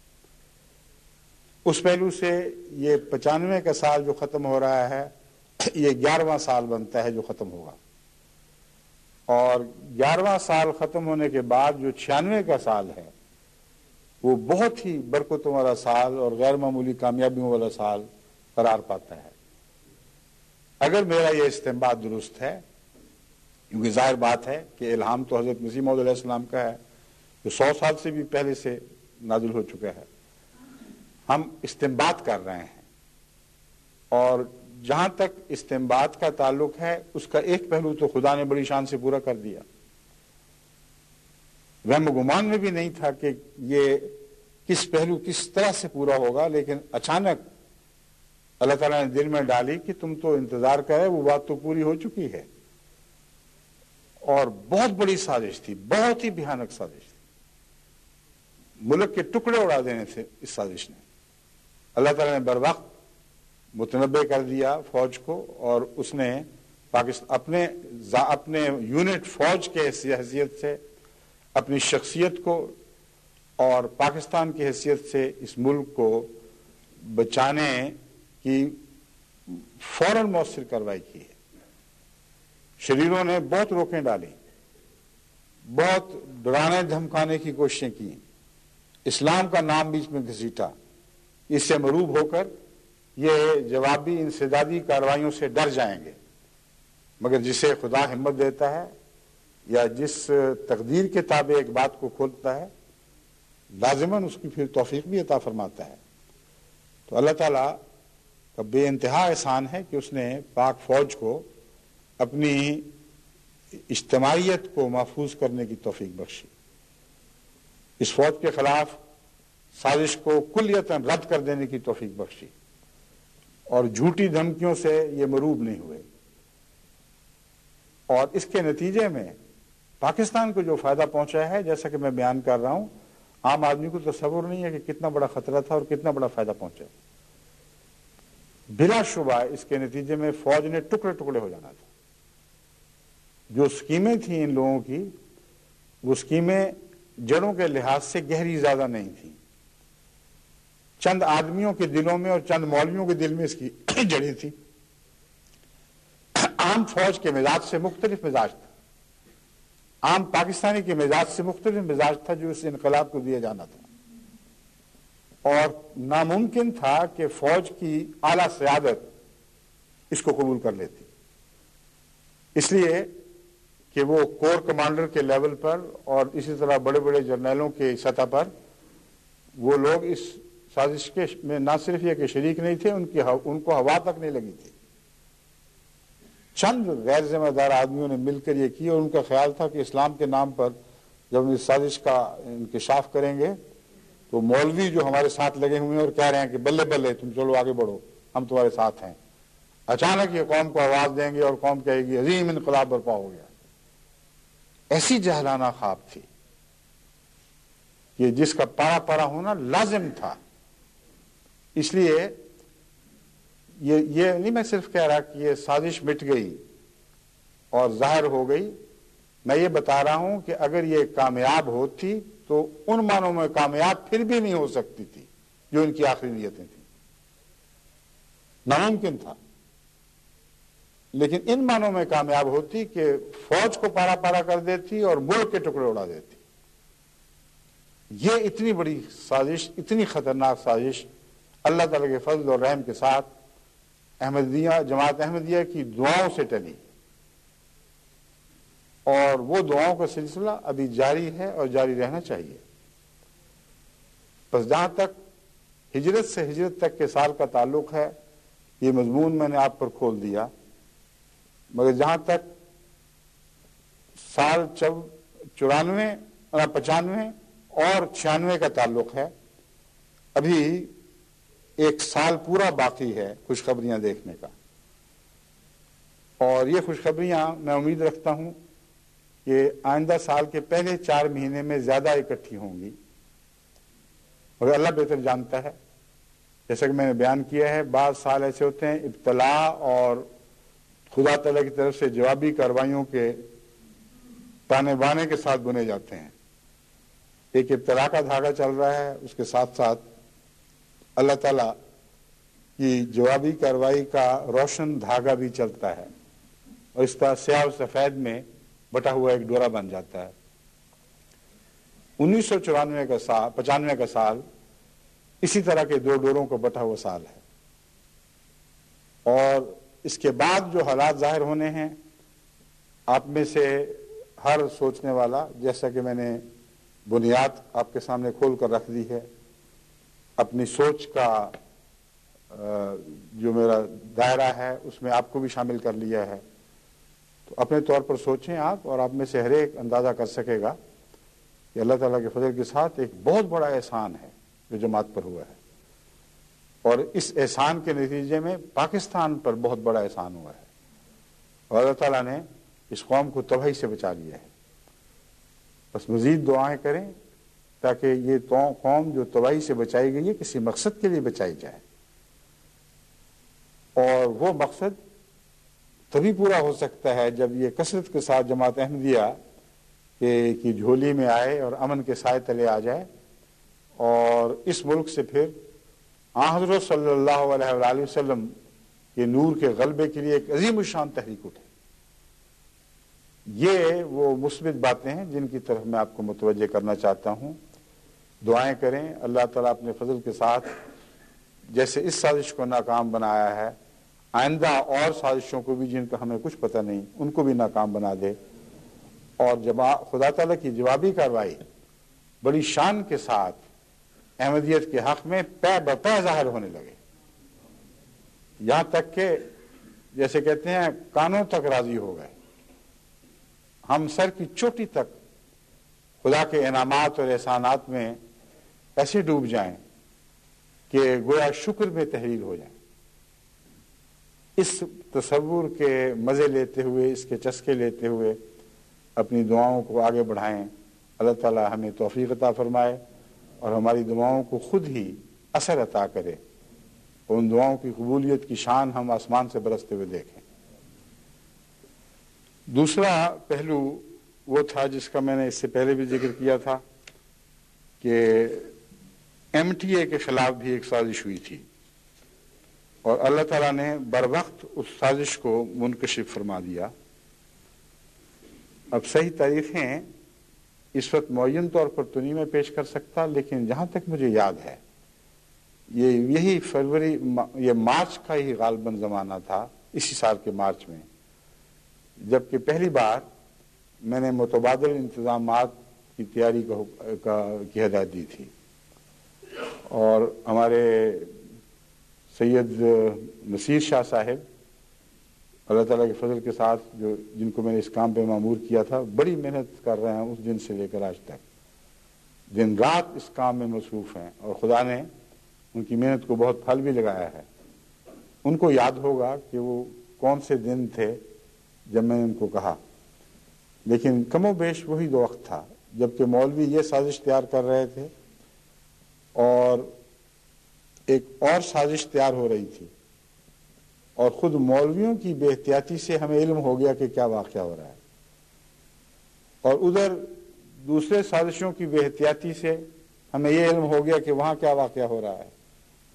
اس پہلو سے یہ 95 کا سال جو ختم ہو رہا ہے یہ 11واں سال بنتا ہے جو ختم ہوگا، اور 11واں سال ختم ہونے کے بعد جو 96 کا سال ہے وہ بہت ہی برکتوں والا سال اور غیر معمولی کامیابیوں والا سال قرار پاتا ہے۔ اگر میرا یہ استنباط درست ہے، کیونکہ ظاہر بات ہے کہ الہام تو حضرت مسیح موعود علیہ السلام کا ہے جو 100 سال سے بھی پہلے سے نازل ہو چکا ہے، ہم استنباط کر رہے ہیں، اور جہاں تک استنباط کا تعلق ہے اس کا ایک پہلو تو خدا نے بڑی شان سے پورا کر دیا۔ وہم گمان میں بھی نہیں تھا کہ یہ کس طرح سے پورا ہوگا، لیکن اچانک اللہ تعالیٰ نے دل میں ڈالی کہ تم تو انتظار کرے، وہ بات تو پوری ہو چکی ہے، اور بہت بڑی سازش تھی، بہت ہی بھیانک سازش تھی، ملک کے ٹکڑے اڑا دینے تھے اس سازش نے۔ اللہ تعالیٰ نے بر وقت متنبع کر دیا فوج کو، اور اس نے اپنے یونٹ فوج کے حیثیت سے اپنی شخصیت کو اور پاکستان کی حیثیت سے اس ملک کو بچانے کی فوراً مؤثر کارروائی کی ہے۔ شریروں نے بہت روکیں ڈالی، بہت ڈرانے دھمکانے کی کوششیں کی، اسلام کا نام بیچ میں گھسیٹا۔ اس سے مروب ہو کر یہ جوابی انسدادی کارروائیوں سے ڈر جائیں گے، مگر جسے خدا ہمت دیتا ہے یا جس تقدیر کے تابع ایک بات کو کھولتا ہے لازماً اس کی پھر توفیق بھی عطا فرماتا ہے۔ تو اللہ تعالیٰ کا بے انتہا احسان ہے کہ اس نے پاک فوج کو اپنی اجتماعیت کو محفوظ کرنے کی توفیق بخشی، اس فوج کے خلاف سازش کو کلیتاً رد کر دینے کی توفیق بخشی، اور جھوٹی دھمکیوں سے یہ مروب نہیں ہوئے، اور اس کے نتیجے میں پاکستان کو جو فائدہ پہنچا ہے، جیسا کہ میں بیان کر رہا ہوں، عام آدمی کو تصور نہیں ہے کہ کتنا بڑا خطرہ تھا اور کتنا بڑا فائدہ پہنچا۔ بلا شبہ اس کے نتیجے میں فوج نے ٹکڑے ٹکڑے ہو جانا تھا۔ جو سکیمیں تھیں ان لوگوں کی، وہ سکیمیں جڑوں کے لحاظ سے گہری زیادہ نہیں تھیں، چند آدمیوں کے دلوں میں اور چند مولویوں کے دل میں اس کی جڑیں تھیں۔ عام فوج کے مزاج سے مختلف مزاج تھا، عام پاکستانی کے مزاج سے مختلف مزاج تھا جو اس انقلاب کو دیا جانا تھا، اور ناممکن تھا کہ فوج کی اعلیٰ سیادت اس کو قبول کر لیتی، اس لیے کہ وہ کور کمانڈر کے لیول پر اور اسی طرح بڑے بڑے جرنیلوں کے سطح پر وہ لوگ اس سازش کے میں نہ صرف یہ کہ شریک نہیں تھے، ان کو ہوا تک نہیں لگی تھی۔ چند غیر ذمہ دار آدمیوں نے مل کر یہ کی، اور ان کا خیال تھا کہ اسلام کے نام پر جب ہم اس سازش کا انکشاف کریں گے تو مولوی جو ہمارے ساتھ لگے ہوئے ہیں اور کہہ رہے ہیں کہ بلے بلے تم چلو آگے بڑھو، ہم تمہارے ساتھ ہیں، اچانک یہ قوم کو آواز دیں گے اور قوم کہے گی عظیم انقلاب برپا ہو گیا۔ ایسی جہلانہ خواب تھی کہ جس کا پارا پارا ہونا لازم تھا۔ اس لیے یہ نہیں میں صرف کہہ رہا کہ یہ سازش مٹ گئی اور ظاہر ہو گئی، میں یہ بتا رہا ہوں کہ اگر یہ کامیاب ہوتی تو ان معنوں میں کامیاب پھر بھی نہیں ہو سکتی تھی جو ان کی آخری نیتیں تھیں۔ ناممکن تھا، لیکن ان معنوں میں کامیاب ہوتی کہ فوج کو پارا پارا کر دیتی اور ملک کے ٹکڑے اڑا دیتی۔ یہ اتنی بڑی سازش، اتنی خطرناک سازش اللہ تعالیٰ کے فضل اور رحم کے ساتھ جماعت احمدیہ کی دعاؤں سے ٹلی، اور وہ دعاؤں کا سلسلہ ابھی جاری ہے اور جاری رہنا چاہیے۔ بس جہاں تک ہجرت سے ہجرت تک کے سال کا تعلق ہے، یہ مضمون میں نے آپ پر کھول دیا، مگر جہاں تک سال 94 95 اور 96 کا تعلق ہے، ابھی ایک سال پورا باقی ہے خوشخبریاں دیکھنے کا، اور یہ خوشخبریاں میں امید رکھتا ہوں کہ آئندہ سال کے پہلے 4 مہینے میں زیادہ اکٹھی ہوں گی، مگر اللہ بہتر جانتا ہے۔ جیسا کہ میں نے بیان کیا ہے، بعض سال ایسے ہوتے ہیں ابتلا اور خدا تعالیٰ کی طرف سے جوابی کارروائیوں کے تانے بانے کے ساتھ بنے جاتے ہیں۔ ایک ابتلا کا دھاگا چل رہا ہے، اس کے ساتھ ساتھ اللہ تعالیٰ کی جوابی کارروائی کا روشن دھاگا بھی چلتا ہے، اور اس کا سیاہ و سفید میں بٹا ہوا ایک ڈورا بن جاتا ہے۔ 95 کا سال اسی طرح کے 2 ڈوروں کو بٹا ہوا سال ہے، اور اس کے بعد جو حالات ظاہر ہونے ہیں، آپ میں سے ہر سوچنے والا، جیسا کہ میں نے بنیاد آپ کے سامنے کھول کر رکھ دی ہے، اپنی سوچ کا جو میرا دائرہ ہے اس میں آپ کو بھی شامل کر لیا ہے، تو اپنے طور پر سوچیں آپ، اور آپ میں سے ہر ایک اندازہ کر سکے گا کہ اللہ تعالیٰ کے فضل کے ساتھ ایک بہت بڑا احسان ہے جو جماعت پر ہوا ہے، اور اس احسان کے نتیجے میں پاکستان پر بہت بڑا احسان ہوا ہے، اور اللہ تعالیٰ نے اس قوم کو تباہی سے بچا لیا ہے۔ بس مزید دعائیں کریں تاکہ یہ قوم جو تباہی سے بچائی گئی ہے کسی مقصد کے لیے بچائی جائے، اور وہ مقصد تبھی پورا ہو سکتا ہے جب یہ کثرت کے ساتھ جماعت احمدیہ کی جھولی میں آئے اور امن کے سائے تلے آ جائے، اور اس ملک سے پھر حضرت صلی اللہ علیہ وآلہ وسلم کے نور کے غلبے کے لیے ایک عظیم الشان تحریک اٹھے۔ یہ وہ مثبت باتیں ہیں جن کی طرف میں آپ کو متوجہ کرنا چاہتا ہوں۔ دعائیں کریں، اللہ تعالیٰ اپنے فضل کے ساتھ جیسے اس سازش کو ناکام بنایا ہے، آئندہ اور سازشوں کو بھی جن کا ہمیں کچھ پتہ نہیں ان کو بھی ناکام بنا دے، اور خدا تعالیٰ کی جوابی کارروائی بڑی شان کے ساتھ احمدیت کے حق میں پے بپے ظاہر ہونے لگے، یہاں تک کہ جیسے کہتے ہیں کانوں تک راضی ہو گئے، ہم سر کی چوٹی تک خدا کے انعامات اور احسانات میں ایسے ڈوب جائیں کہ گویا شکر میں تحریر ہو جائیں۔ اس تصور کے مزے لیتے ہوئے، اس کے چسکے لیتے ہوئے اپنی دعاؤں کو آگے بڑھائیں۔ اللہ تعالیٰ ہمیں توفیق عطا فرمائے اور ہماری دعاؤں کو خود ہی اثر عطا کرے، اور ان دعاؤں کی قبولیت کی شان ہم آسمان سے برستے ہوئے دیکھیں۔ دوسرا پہلو وہ تھا جس کا میں نے اس سے پہلے بھی ذکر کیا تھا کہ MTA کے خلاف بھی ایک سازش ہوئی تھی، اور اللہ تعالیٰ نے بروقت اس سازش کو منکشف فرما دیا۔ اب صحیح تاریخیں اس وقت معین طور پر تو نہیں میں پیش کر سکتا، لیکن جہاں تک مجھے یاد ہے یہی یہ مارچ کا ہی غالباً زمانہ تھا، اسی سال کے مارچ میں، جبکہ پہلی بار میں نے متبادل انتظامات کی تیاری کی ہدایت دی تھی، اور ہمارے سید نصیر شاہ صاحب اللہ تعالیٰ کے فضل کے ساتھ جن کو میں نے اس کام پہ مامور کیا تھا، بڑی محنت کر رہے ہیں اس دن سے لے کر آج تک، دن رات اس کام میں مصروف ہیں، اور خدا نے ان کی محنت کو بہت پھل بھی لگایا ہے۔ ان کو یاد ہوگا کہ وہ کون سے دن تھے جب میں نے ان کو کہا، لیکن کم و بیش وہی دو وقت تھا جبکہ مولوی یہ سازش تیار کر رہے تھے اور ایک اور سازش تیار ہو رہی تھی، اور خود مولویوں کی بے احتیاطی سے ہمیں علم ہو گیا کہ کیا واقعہ ہو رہا ہے، اور ادھر دوسرے سازشوں کی بے احتیاطی سے ہمیں یہ علم ہو گیا کہ وہاں کیا واقعہ ہو رہا ہے،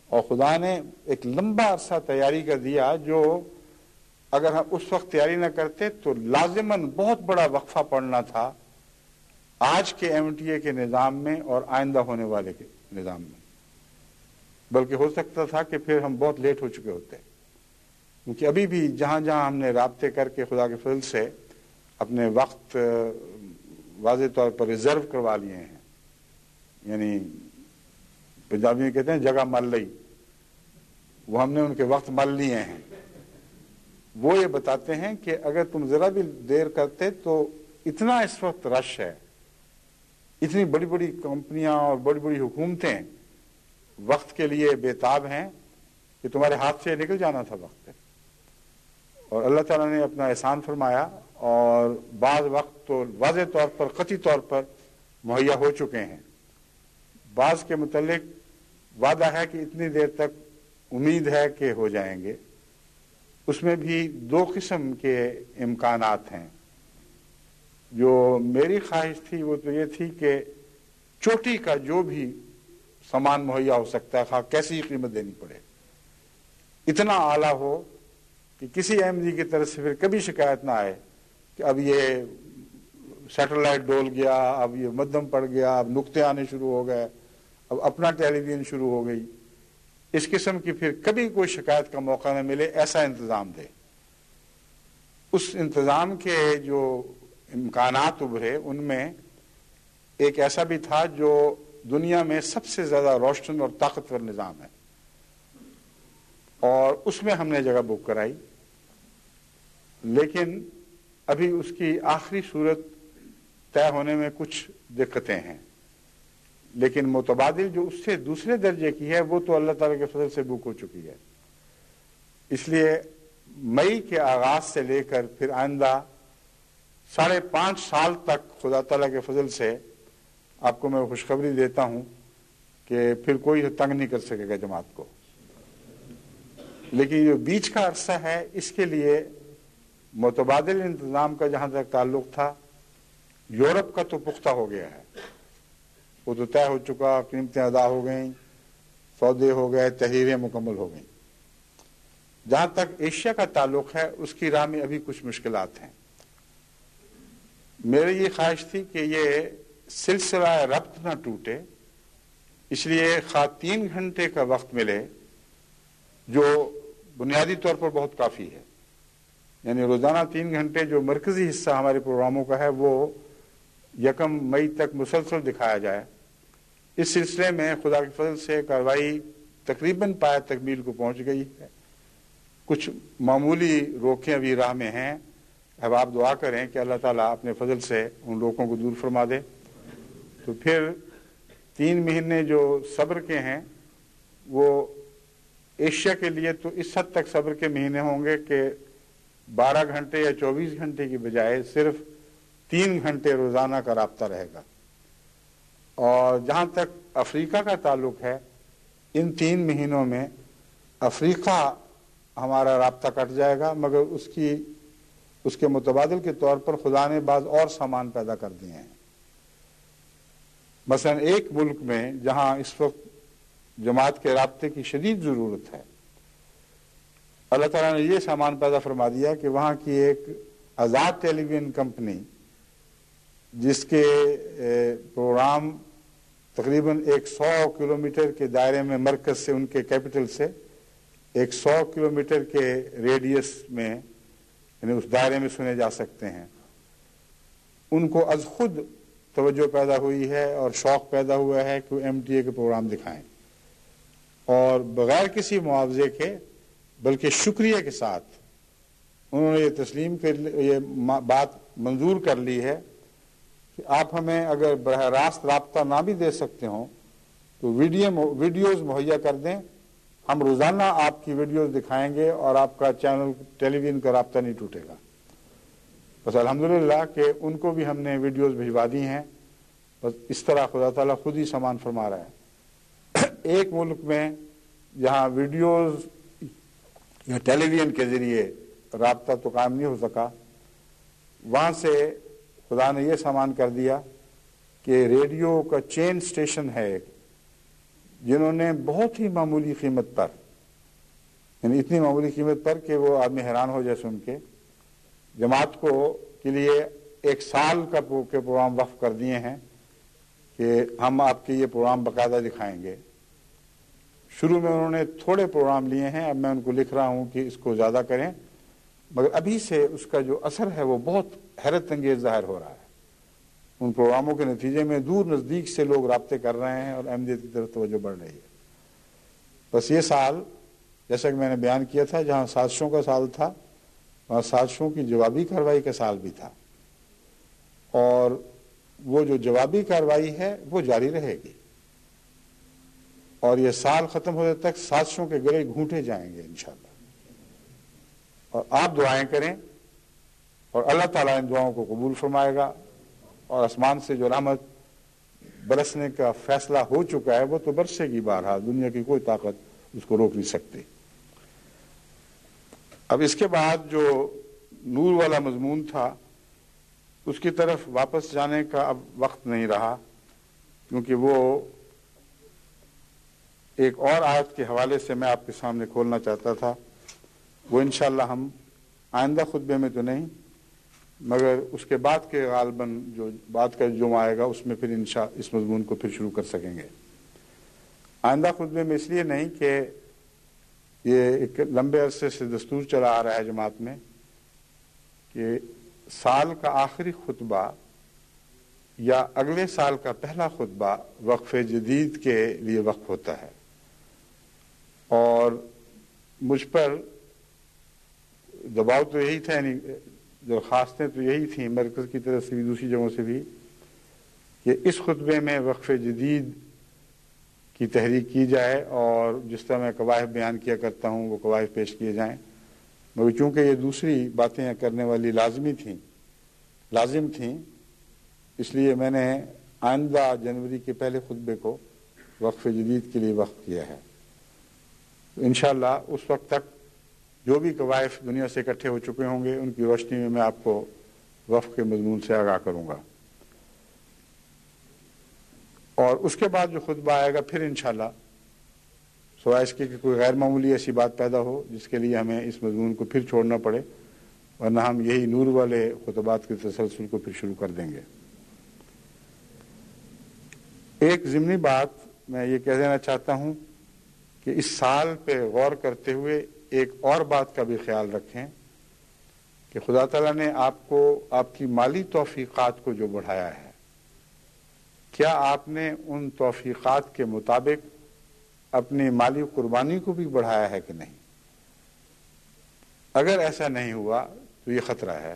اور خدا نے ایک لمبا عرصہ تیاری کا دیا جو اگر ہم اس وقت تیاری نہ کرتے تو لازماً بہت بڑا وقفہ پڑنا تھا آج کے ایم ٹی اے کے نظام میں اور آئندہ ہونے والے کے نظام میں، بلکہ ہو سکتا تھا کہ پھر ہم بہت لیٹ ہو چکے ہوتے، کیونکہ ابھی بھی جہاں جہاں ہم نے رابطے کر کے خدا کے فضل سے اپنے وقت واضح طور پر ریزرو کروا لیے ہیں، یعنی پنجابی میں کہتے ہیں جگہ مل لئی، وہ ہم نے ان کے وقت مل لیے ہیں، وہ یہ بتاتے ہیں کہ اگر تم ذرا بھی دیر کرتے تو اتنا اس وقت رش ہے، اتنی بڑی بڑی کمپنیاں اور بڑی بڑی حکومتیں وقت کے لیے بےتاب ہیں کہ تمہارے ہاتھ سے نکل جانا تھا وقت پہ، اور اللہ تعالیٰ نے اپنا احسان فرمایا اور بعض وقت تو واضح طور پر قطعی طور پر مہیا ہو چکے ہیں، بعض کے متعلق وعدہ ہے کہ اتنی دیر تک امید ہے کہ ہو جائیں گے، اس میں بھی دو قسم کے امکانات ہیں۔ جو میری خواہش تھی وہ تو یہ تھی کہ چوٹی کا جو بھی سامان مہیا ہو سکتا ہے، خواہ کیسی قیمت دینی پڑے، اتنا اعلیٰ ہو کہ کسی ایم جی کی طرف سے پھر کبھی شکایت نہ آئے کہ اب یہ سیٹلائٹ ڈول گیا، اب یہ مدھم پڑ گیا، اب نقطے آنے شروع ہو گئے، اب اپنا ٹیلی ویژن شروع ہو گئی، اس قسم کی پھر کبھی کوئی شکایت کا موقع نہ ملے، ایسا انتظام دے۔ اس انتظام کے جو امکانات ابھرے ان میں ایک ایسا بھی تھا جو دنیا میں سب سے زیادہ روشن اور طاقتور نظام ہے، اور اس میں ہم نے جگہ بک کرائی، لیکن ابھی اس کی آخری صورت طے ہونے میں کچھ دقتیں ہیں، لیکن متبادل جو اس سے دوسرے درجے کی ہے وہ تو اللہ تعالیٰ کے فضل سے بک ہو چکی ہے۔ اس لیے مئی کے آغاز سے لے کر پھر آئندہ 5.5 سال تک خدا تعالیٰ کے فضل سے آپ کو میں خوشخبری دیتا ہوں کہ پھر کوئی تنگ نہیں کر سکے گا جماعت کو، لیکن جو بیچ کا عرصہ ہے اس کے لیے متبادل انتظام کا جہاں تک تعلق تھا، یورپ کا تو پختہ ہو گیا ہے، وہ تو طے ہو چکا، قیمتیں ادا ہو گئیں، سودے ہو گئے، تحریریں مکمل ہو گئیں۔ جہاں تک ایشیا کا تعلق ہے اس کی راہ میں ابھی کچھ مشکلات ہیں۔ میری یہ خواہش تھی کہ یہ سلسلہ ربط نہ ٹوٹے، اس لیے 3 گھنٹے کا وقت ملے جو بنیادی طور پر بہت کافی ہے، یعنی روزانہ 3 گھنٹے جو مرکزی حصہ ہمارے پروگراموں کا ہے وہ 1 مئی تک مسلسل دکھایا جائے۔ اس سلسلے میں خدا کے فضل سے کارروائی تقریباً پایہ تکمیل کو پہنچ گئی ہے، کچھ معمولی روکیں ابھی راہ میں ہیں، اب آپ دعا کریں کہ اللہ تعالیٰ اپنے فضل سے ان روکوں کو دور فرما دے، تو پھر 3 مہینے جو صبر کے ہیں وہ ایشیا کے لیے تو اس حد تک صبر کے مہینے ہوں گے کہ 12 گھنٹے یا 24 گھنٹے کی بجائے صرف 3 گھنٹے روزانہ کا رابطہ رہے گا۔ اور جہاں تک افریقہ کا تعلق ہے، ان 3 مہینوں میں افریقہ ہمارا رابطہ کٹ جائے گا، مگر اس کے متبادل کے طور پر خدا نے بعض اور سامان پیدا کر دیے ہیں۔ مثلا ایک ملک میں جہاں اس وقت جماعت کے رابطے کی شدید ضرورت ہے، اللہ تعالیٰ نے یہ سامان پیدا فرما دیا کہ وہاں کی ایک آزاد ٹیلی ویژن کمپنی جس کے پروگرام تقریباً 100 کلومیٹر کے دائرے میں مرکز سے، ان کے کیپٹل سے 100 کلومیٹر کے ریڈیس میں، یعنی اس دائرے میں سنے جا سکتے ہیں، ان کو از خود توجہ پیدا ہوئی ہے اور شوق پیدا ہوا ہے کہ وہ ایم ٹی اے کے پروگرام دکھائیں، اور بغیر کسی معاوضے کے بلکہ شکریہ کے ساتھ انہوں نے یہ تسلیم کر یہ بات منظور کر لی ہے کہ آپ ہمیں اگر براہ راست رابطہ نہ بھی دے سکتے ہوں تو ویڈیوز مہیا کر دیں، ہم روزانہ آپ کی ویڈیوز دکھائیں گے اور آپ کا چینل ٹیلی ویژن کا رابطہ نہیں ٹوٹے گا۔ بس الحمدللہ کہ ان کو بھی ہم نے ویڈیوز بھجوا دی ہیں، بس اس طرح خدا تعالیٰ خود ہی سامان فرما رہا ہے۔ ایک ملک میں جہاں ویڈیوز یا ٹیلی ویژن کے ذریعے رابطہ تو قائم نہیں ہو سکا، وہاں سے خدا نے یہ سامان کر دیا کہ ریڈیو کا چین سٹیشن ہے جنہوں نے بہت ہی معمولی قیمت پر، یعنی اتنی معمولی قیمت پر کہ وہ آدمی حیران ہو جائے سن کے، جماعت کو کے لیے 1 سال کا پروگرام وقف کر دیے ہیں کہ ہم آپ کے یہ پروگرام باقاعدہ دکھائیں گے۔ شروع میں انہوں نے تھوڑے پروگرام لیے ہیں، اب میں ان کو لکھ رہا ہوں کہ اس کو زیادہ کریں، مگر ابھی سے اس کا جو اثر ہے وہ بہت حیرت انگیز ظاہر ہو رہا ہے۔ ان پروگراموں کے نتیجے میں دور نزدیک سے لوگ رابطے کر رہے ہیں اور احمدیت کی طرف توجہ بڑھ رہی ہے۔ بس یہ سال جیسا کہ میں نے بیان کیا تھا، جہاں سازشوں کا سال تھا وہاں سازشوں کی جوابی کارروائی کا سال بھی تھا، اور وہ جو جوابی کارروائی ہے وہ جاری رہے گی، اور یہ سال ختم ہونے تک سازشوں کے گڑے گھونٹے جائیں گے انشاءاللہ۔ اور آپ دعائیں کریں اور اللہ تعالیٰ ان دعاؤں کو قبول فرمائے گا، اور آسمان سے جو رحمت برسنے کا فیصلہ ہو چکا ہے وہ تو برسے گی بہرحال، دنیا کی کوئی طاقت اس کو روک نہیں سکتی۔ اب اس کے بعد جو نور والا مضمون تھا اس کی طرف واپس جانے کا اب وقت نہیں رہا، کیونکہ وہ ایک اور آیت کے حوالے سے میں آپ کے سامنے کھولنا چاہتا تھا۔ وہ انشاءاللہ ہم آئندہ خطبے میں تو نہیں، مگر اس کے بعد کے غالباً جو بعد کا جمعہ آئے گا اس میں پھر اس مضمون کو پھر شروع کر سکیں گے۔ آئندہ خطبے میں اس لیے نہیں کہ یہ ایک لمبے عرصے سے دستور چلا آ رہا ہے جماعت میں کہ سال کا آخری خطبہ یا اگلے سال کا پہلا خطبہ وقف جدید کے لیے وقف ہوتا ہے، اور مجھ پر دباؤ تو یہی تھا، یعنی درخواستیں تو یہی تھیں مرکز کی طرف سے بھی دوسری جگہوں سے بھی، کہ اس خطبے میں وقف جدید کی تحریک کی جائے، اور جس طرح میں قواعد بیان کیا کرتا ہوں وہ قواعد پیش کیے جائیں، مگر چونکہ یہ دوسری باتیں کرنے والی لازم تھیں، اس لیے میں نے آئندہ جنوری کے پہلے خطبے کو وقف جدید کے لیے وقف کیا ہے۔ انشاءاللہ اس وقت تک جو بھی قوائف دنیا سے اکٹھے ہو چکے ہوں گے ان کی روشنی میں میں آپ کو وقف کے مضمون سے آگاہ کروں گا، اور اس کے بعد جو خطبہ آئے گا پھر انشاءاللہ سوائے اس کے کہ کوئی غیر معمولی ایسی بات پیدا ہو جس کے لیے ہمیں اس مضمون کو پھر چھوڑنا پڑے، ورنہ ہم یہی نور والے خطبات کے تسلسل کو پھر شروع کر دیں گے۔ ایک ضمنی بات میں یہ کہہ دینا چاہتا ہوں کہ اس سال پہ غور کرتے ہوئے ایک اور بات کا بھی خیال رکھیں کہ خدا تعالیٰ نے آپ کو آپ کی مالی توفیقات کو جو بڑھایا ہے، کیا آپ نے ان توفیقات کے مطابق اپنی مالی قربانی کو بھی بڑھایا ہے کہ نہیں؟ اگر ایسا نہیں ہوا تو یہ خطرہ ہے،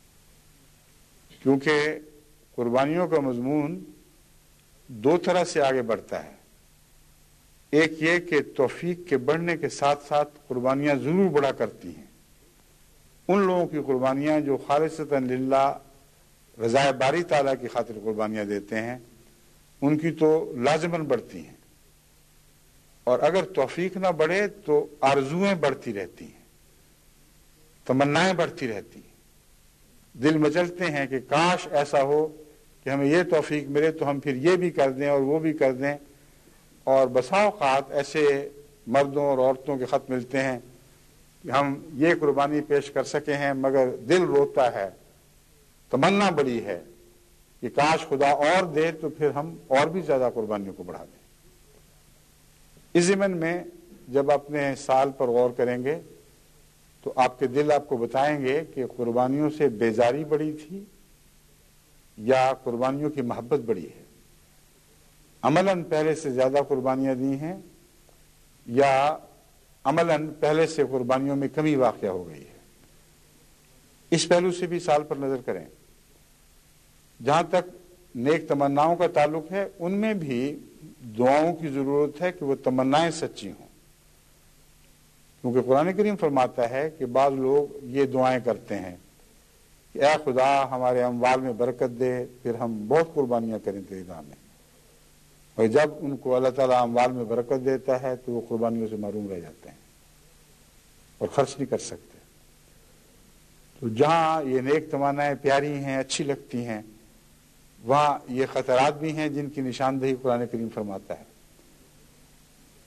کیونکہ قربانیوں کا مضمون 2 طرح سے آگے بڑھتا ہے۔ ایک یہ کہ توفیق کے بڑھنے کے ساتھ ساتھ قربانیاں ضرور بڑھا کرتی ہیں۔ ان لوگوں کی قربانیاں جو خالصتاً للہ رضا باری تعالیٰ کی خاطر قربانیاں دیتے ہیں، ان کی تو لازماً بڑھتی ہیں، اور اگر توفیق نہ بڑھے تو آرزویں بڑھتی رہتی ہیں، تمنائیں بڑھتی رہتی ہیں، دل مچلتے ہیں کہ کاش ایسا ہو کہ ہمیں یہ توفیق ملے تو ہم پھر یہ بھی کر دیں اور وہ بھی کر دیں، اور بسا اوقات ایسے مردوں اور عورتوں کے خط ملتے ہیں کہ ہم یہ قربانی پیش کر سکے ہیں مگر دل روتا ہے، تمنا بڑی ہے کہ کاش خدا اور دے تو پھر ہم اور بھی زیادہ قربانیوں کو بڑھا دیں۔ اس ضمن میں جب اپنے سال پر غور کریں گے تو آپ کے دل آپ کو بتائیں گے کہ قربانیوں سے بیزاری بڑی تھی یا قربانیوں کی محبت بڑی ہے، عملاً پہلے سے زیادہ قربانیاں دی ہیں یا عملاً پہلے سے قربانیوں میں کمی واقع ہو گئی ہے۔ اس پہلو سے بھی سال پر نظر کریں۔ جہاں تک نیک تمناؤں کا تعلق ہے ان میں بھی دعاؤں کی ضرورت ہے کہ وہ تمنائیں سچی ہوں، کیونکہ قرآن کریم فرماتا ہے کہ بعض لوگ یہ دعائیں کرتے ہیں کہ اے خدا ہمارے اموال میں برکت دے، پھر ہم بہت قربانیاں کریں تیری راہ میں، اور جب ان کو اللہ تعالیٰ اموال میں برکت دیتا ہے تو وہ قربانیوں سے محروم رہ جاتے ہیں اور خرچ نہیں کر سکتے۔ تو جہاں یہ نیک تمنائیں پیاری ہیں، اچھی لگتی ہیں، وہاں یہ خطرات بھی ہیں جن کی نشاندہی قرآن کریم فرماتا ہے۔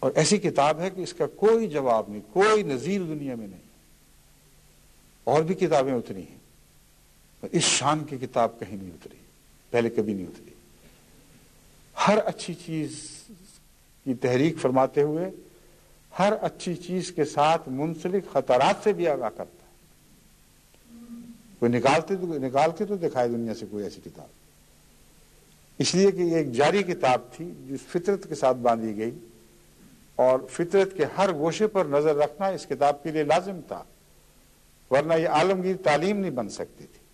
اور ایسی کتاب ہے کہ اس کا کوئی جواب نہیں، کوئی نظیر دنیا میں نہیں۔ اور بھی کتابیں اتری ہیں، پر اس شان کی کتاب کہیں نہیں اتری، پہلے کبھی نہیں اتری۔ ہر اچھی چیز کی تحریک فرماتے ہوئے ہر اچھی چیز کے ساتھ منسلک خطرات سے بھی آگاہ کرتا ہے۔ کوئی نکال کے تو دکھائے دنیا سے کوئی ایسی کتاب۔ اس لیے کہ یہ ایک جاری کتاب تھی جو فطرت کے ساتھ باندھی گئی، اور فطرت کے ہر گوشے پر نظر رکھنا اس کتاب کے لیے لازم تھا، ورنہ یہ عالمگیر تعلیم نہیں بن سکتی تھی۔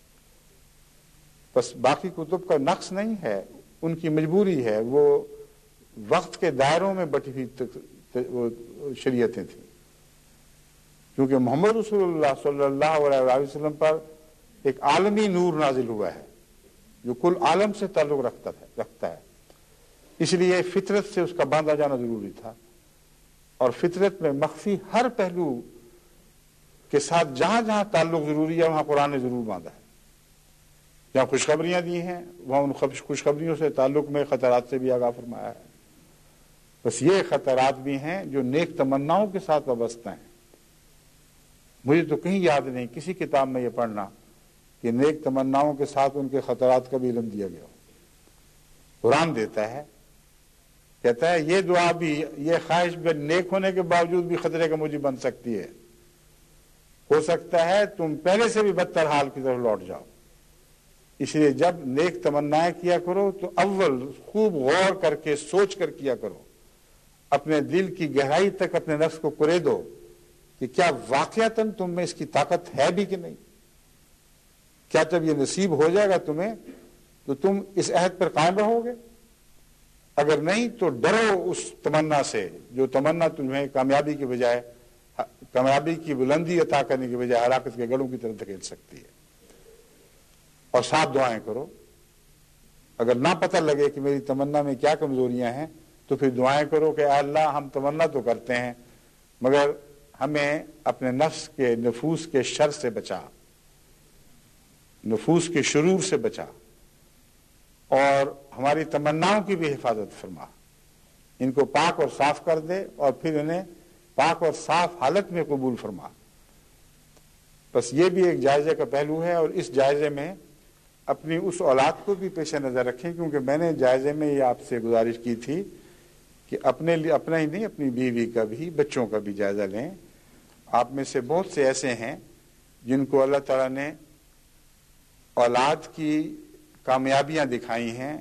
بس باقی کتب کا نقص نہیں ہے، ان کی مجبوری ہے، وہ وقت کے دائروں میں بٹی ہوئی شریعتیں تھیں، کیونکہ محمد رسول اللہ صلی اللہ علیہ وسلم پر ایک عالمی نور نازل ہوا ہے جو کل عالم سے تعلق رکھتا ہے، اس لیے فطرت سے اس کا باندھا جانا ضروری تھا، اور فطرت میں مخفی ہر پہلو کے ساتھ جہاں جہاں تعلق ضروری ہے وہاں قرآن نے ضرور باندھا ہے۔ جہاں خوشخبریاں دی ہیں وہاں ان خوشخبریوں سے تعلق میں خطرات سے بھی آگاہ فرمایا ہے۔ بس یہ خطرات بھی ہیں جو نیک تمناؤں کے ساتھ وابستہ ہیں۔ مجھے تو کہیں یاد نہیں کسی کتاب میں یہ پڑھنا کہ نیک تمناؤں کے ساتھ ان کے خطرات کا بھی علم دیا گیا ہو۔ قرآن دیتا ہے، کہتا ہے یہ دعا بھی، یہ خواہش بھی نیک ہونے کے باوجود بھی خطرے کا موجب بن سکتی ہے، ہو سکتا ہے تم پہلے سے بھی بدتر حال کی طرف لوٹ جاؤ۔ اس لیے جب نیک تمنائیں کیا کرو تو اول خوب غور کر کے سوچ کر کیا کرو، اپنے دل کی گہرائی تک اپنے نفس کو کرے دو کہ کیا واقعتاً تم میں اس کی طاقت ہے بھی کہ نہیں۔ کیا جب یہ نصیب ہو جائے گا تمہیں تو تم اس عہد پر قائم رہو گے؟ اگر نہیں تو ڈرو اس تمنا سے جو تمنا تمہیں کامیابی کے بجائے، کامیابی کی بلندی عطا کرنے کے بجائے ہلاکت کے گڑھوں کی طرف دھکیل سکتی ہے۔ اور ساتھ دعائیں کرو۔ اگر نہ پتہ لگے کہ میری تمنا میں کیا کمزوریاں ہیں تو پھر دعائیں کرو کہ اے اللہ ہم تمنا تو کرتے ہیں مگر ہمیں اپنے نفس کے، نفوس کے شر سے بچا، نفوس کے شرور سے بچا، اور ہماری تمناؤں کی بھی حفاظت فرما، ان کو پاک اور صاف کر دے اور پھر انہیں پاک اور صاف حالت میں قبول فرما۔ بس یہ بھی ایک جائزے کا پہلو ہے، اور اس جائزے میں اپنی اس اولاد کو بھی پیش نظر رکھیں، کیونکہ میں نے جائزے میں یہ آپ سے گزارش کی تھی کہ اپنے لیے، اپنا ہی نہیں اپنی بیوی کا بھی، بچوں کا بھی جائزہ لیں۔ آپ میں سے بہت سے ایسے ہیں جن کو اللہ تعالیٰ نے اولاد کی کامیابیاں دکھائی ہیں،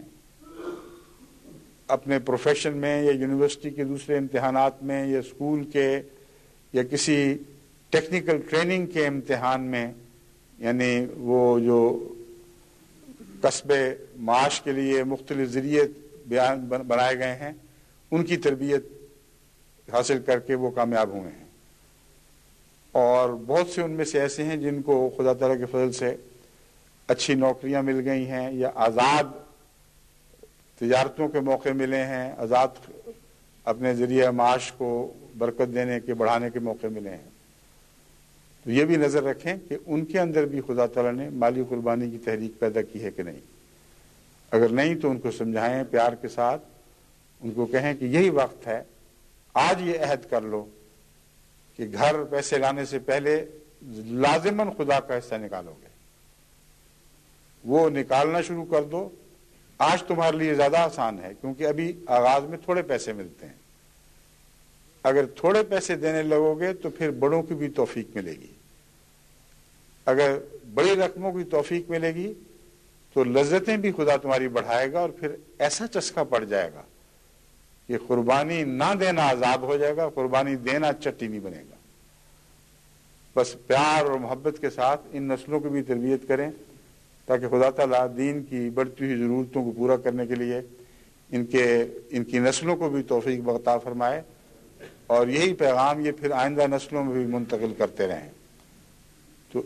اپنے پروفیشن میں یا یونیورسٹی کے دوسرے امتحانات میں یا اسکول کے یا کسی ٹیکنیکل ٹریننگ کے امتحان میں، یعنی وہ جو کسب معاش کے لیے مختلف ذریعے بنائے گئے ہیں ان کی تربیت حاصل کر کے وہ کامیاب ہوئے ہیں۔ اور بہت سے ان میں سے ایسے ہیں جن کو خدا تعالیٰ کے فضل سے اچھی نوکریاں مل گئی ہیں یا آزاد تجارتوں کے موقع ملے ہیں، آزاد اپنے ذریعہ معاش کو برکت دینے کے، بڑھانے کے موقع ملے ہیں۔ تو یہ بھی نظر رکھیں کہ ان کے اندر بھی خدا تعالیٰ نے مالی قربانی کی تحریک پیدا کی ہے کہ نہیں۔ اگر نہیں تو ان کو سمجھائیں پیار کے ساتھ، ان کو کہیں کہ یہی وقت ہے، آج یہ عہد کر لو کہ گھر پیسے لانے سے پہلے لازماً خدا کا حصہ نکالو گے، وہ نکالنا شروع کر دو۔ آج تمہارے لیے زیادہ آسان ہے کیونکہ ابھی آغاز میں تھوڑے پیسے ملتے ہیں، اگر تھوڑے پیسے دینے لگو گے تو پھر بڑوں کی بھی توفیق ملے گی، اگر بڑی رقموں کی توفیق ملے گی تو لذتیں بھی خدا تمہاری بڑھائے گا، اور پھر ایسا چسکا پڑ جائے گا کہ قربانی نہ دینا عذاب ہو جائے گا، قربانی دینا چٹی نہیں بنے گا۔ بس پیار اور محبت کے ساتھ ان نسلوں کی بھی تربیت کریں تاکہ خدا تعالیٰ دین کی بڑھتی ہوئی ضرورتوں کو پورا کرنے کے لیے ان کی نسلوں کو بھی توفیق عطا فرمائے، اور یہی پیغام یہ پھر آئندہ نسلوں میں بھی منتقل کرتے رہیں۔ تو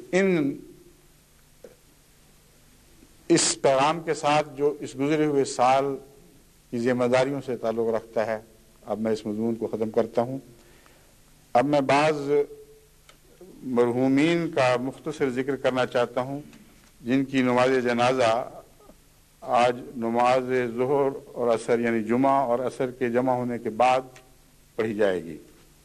اس پیغام کے ساتھ جو اس گزرے ہوئے سال کی ذمہ داریوں سے تعلق رکھتا ہے، اب میں اس مضمون کو ختم کرتا ہوں۔ اب میں بعض مرحومین کا مختصر ذکر کرنا چاہتا ہوں جن کی نماز جنازہ آج نماز ظہر اور عصر یعنی جمعہ اور عصر کے جمع ہونے کے بعد پڑھی جائے گی۔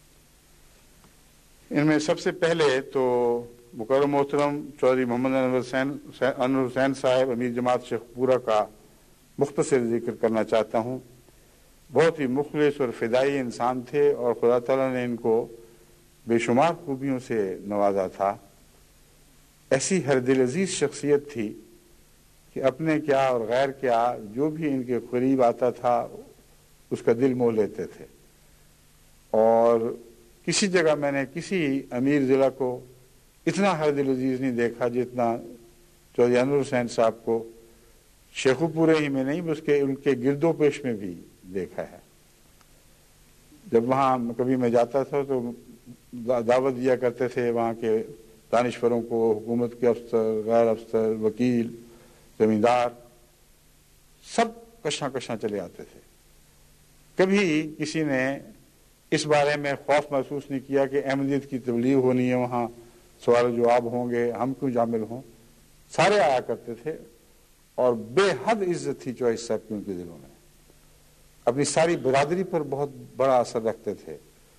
ان میں سب سے پہلے تو مکرم محترم چودھری محمد انور حسین صاحب امیر جماعت شیخ پورہ کا مختصر ذکر کرنا چاہتا ہوں۔ بہت ہی مخلص اور فدائی انسان تھے اور خدا تعالیٰ نے ان کو بے شمار خوبیوں سے نوازا تھا۔ ایسی ہر دل عزیز شخصیت تھی کہ اپنے کیا اور غیر کیا جو بھی ان کے قریب آتا تھا اس کا دل موہ لیتے تھے، اور کسی جگہ میں نے کسی امیر ضلع کو اتنا ہر دل عزیز نہیں دیکھا جتنا چودھری انور حسین صاحب کو شیخو پورے ہی میں نہیں بلکہ ان کے گرد و پیش میں بھی دیکھا ہے۔ جب وہاں کبھی میں جاتا تھا تو دعوت دیا کرتے تھے وہاں کے دانشوروں کو، حکومت کے افسر، غیر افسر، وکیل، زمیندار، سب کشاں کشاں چلے آتے تھے۔ کبھی کسی نے اس بارے میں خوف محسوس نہیں کیا کہ احمدیت کی تبلیغ ہونی ہے، وہاں سوال و جواب ہوں گے، ہم کیوں شامل ہوں۔ سارے آیا کرتے تھے اور بے حد عزت تھی چوہدری صاحب کی ان کے دلوں میں، اپنی ساری برادری پر بہت بڑا اثر رکھتے تھے۔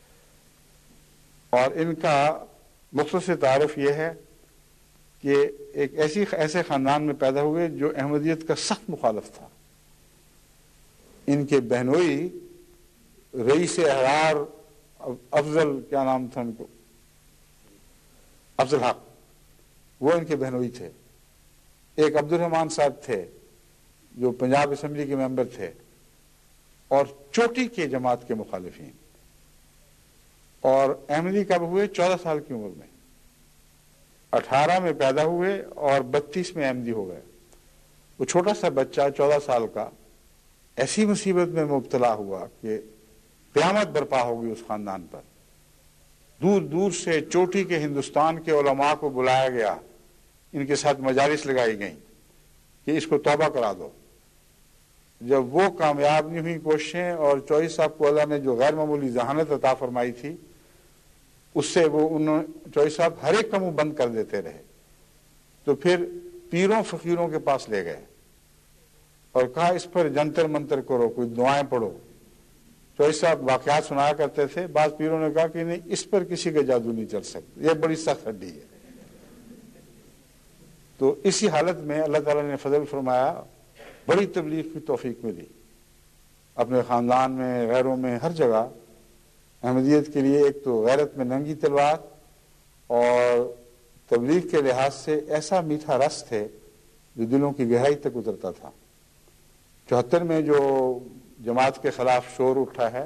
اور ان کا مختصر تعارف یہ ہے کہ ایک ایسے خاندان میں پیدا ہوئے جو احمدیت کا سخت مخالف تھا۔ ان کے بہنوئی رئیس احرار افضل، کیا نام تھا ان کو، افضل حق، وہ ان کے بہنوئی تھے۔ ایک عبد الرحمان صاحب تھے جو پنجاب اسمبلی کے ممبر تھے اور چوٹی کے جماعت کے مخالفین، اور احمدی کب ہوئے؟ 14 سال کی عمر میں، 18 میں پیدا ہوئے اور 32 میں احمدی ہو گئے۔ وہ چھوٹا سا بچہ 14 سال کا ایسی مصیبت میں مبتلا ہوا کہ قیامت برپا ہوگی اس خاندان پر۔ دور دور سے چوٹی کے ہندوستان کے علماء کو بلایا گیا، ان کے ساتھ مجالس لگائی گئیں کہ اس کو توبہ کرا دو۔ جب وہ کامیاب نہیں ہوئی کوششیں اور چودھری صاحب کو اللہ نے جو غیر معمولی ذہانت عطا فرمائی تھی اس سے چودھری صاحب ہر ایک کا منہ بند کر دیتے رہے، تو پھر پیروں فقیروں کے پاس لے گئے اور کہا اس پر جنتر منتر کرو، کوئی دعائیں پڑھو۔ چودھری صاحب واقعات سنایا کرتے تھے، بعض پیروں نے کہا کہ نہیں، اس پر کسی کا جادو نہیں چل سکتا، یہ بڑی سخت ہڈی ہے۔ تو اسی حالت میں اللہ تعالیٰ نے فضل فرمایا، بڑی تبلیغ کی توفیق ملی اپنے خاندان میں، غیروں میں، ہر جگہ۔ احمدیت کے لیے ایک تو غیرت میں ننگی تلوار اور تبلیغ کے لحاظ سے ایسا میٹھا رس تھے جو دلوں کی گہرائی تک اترتا تھا۔ 74 میں جو جماعت کے خلاف شور اٹھا ہے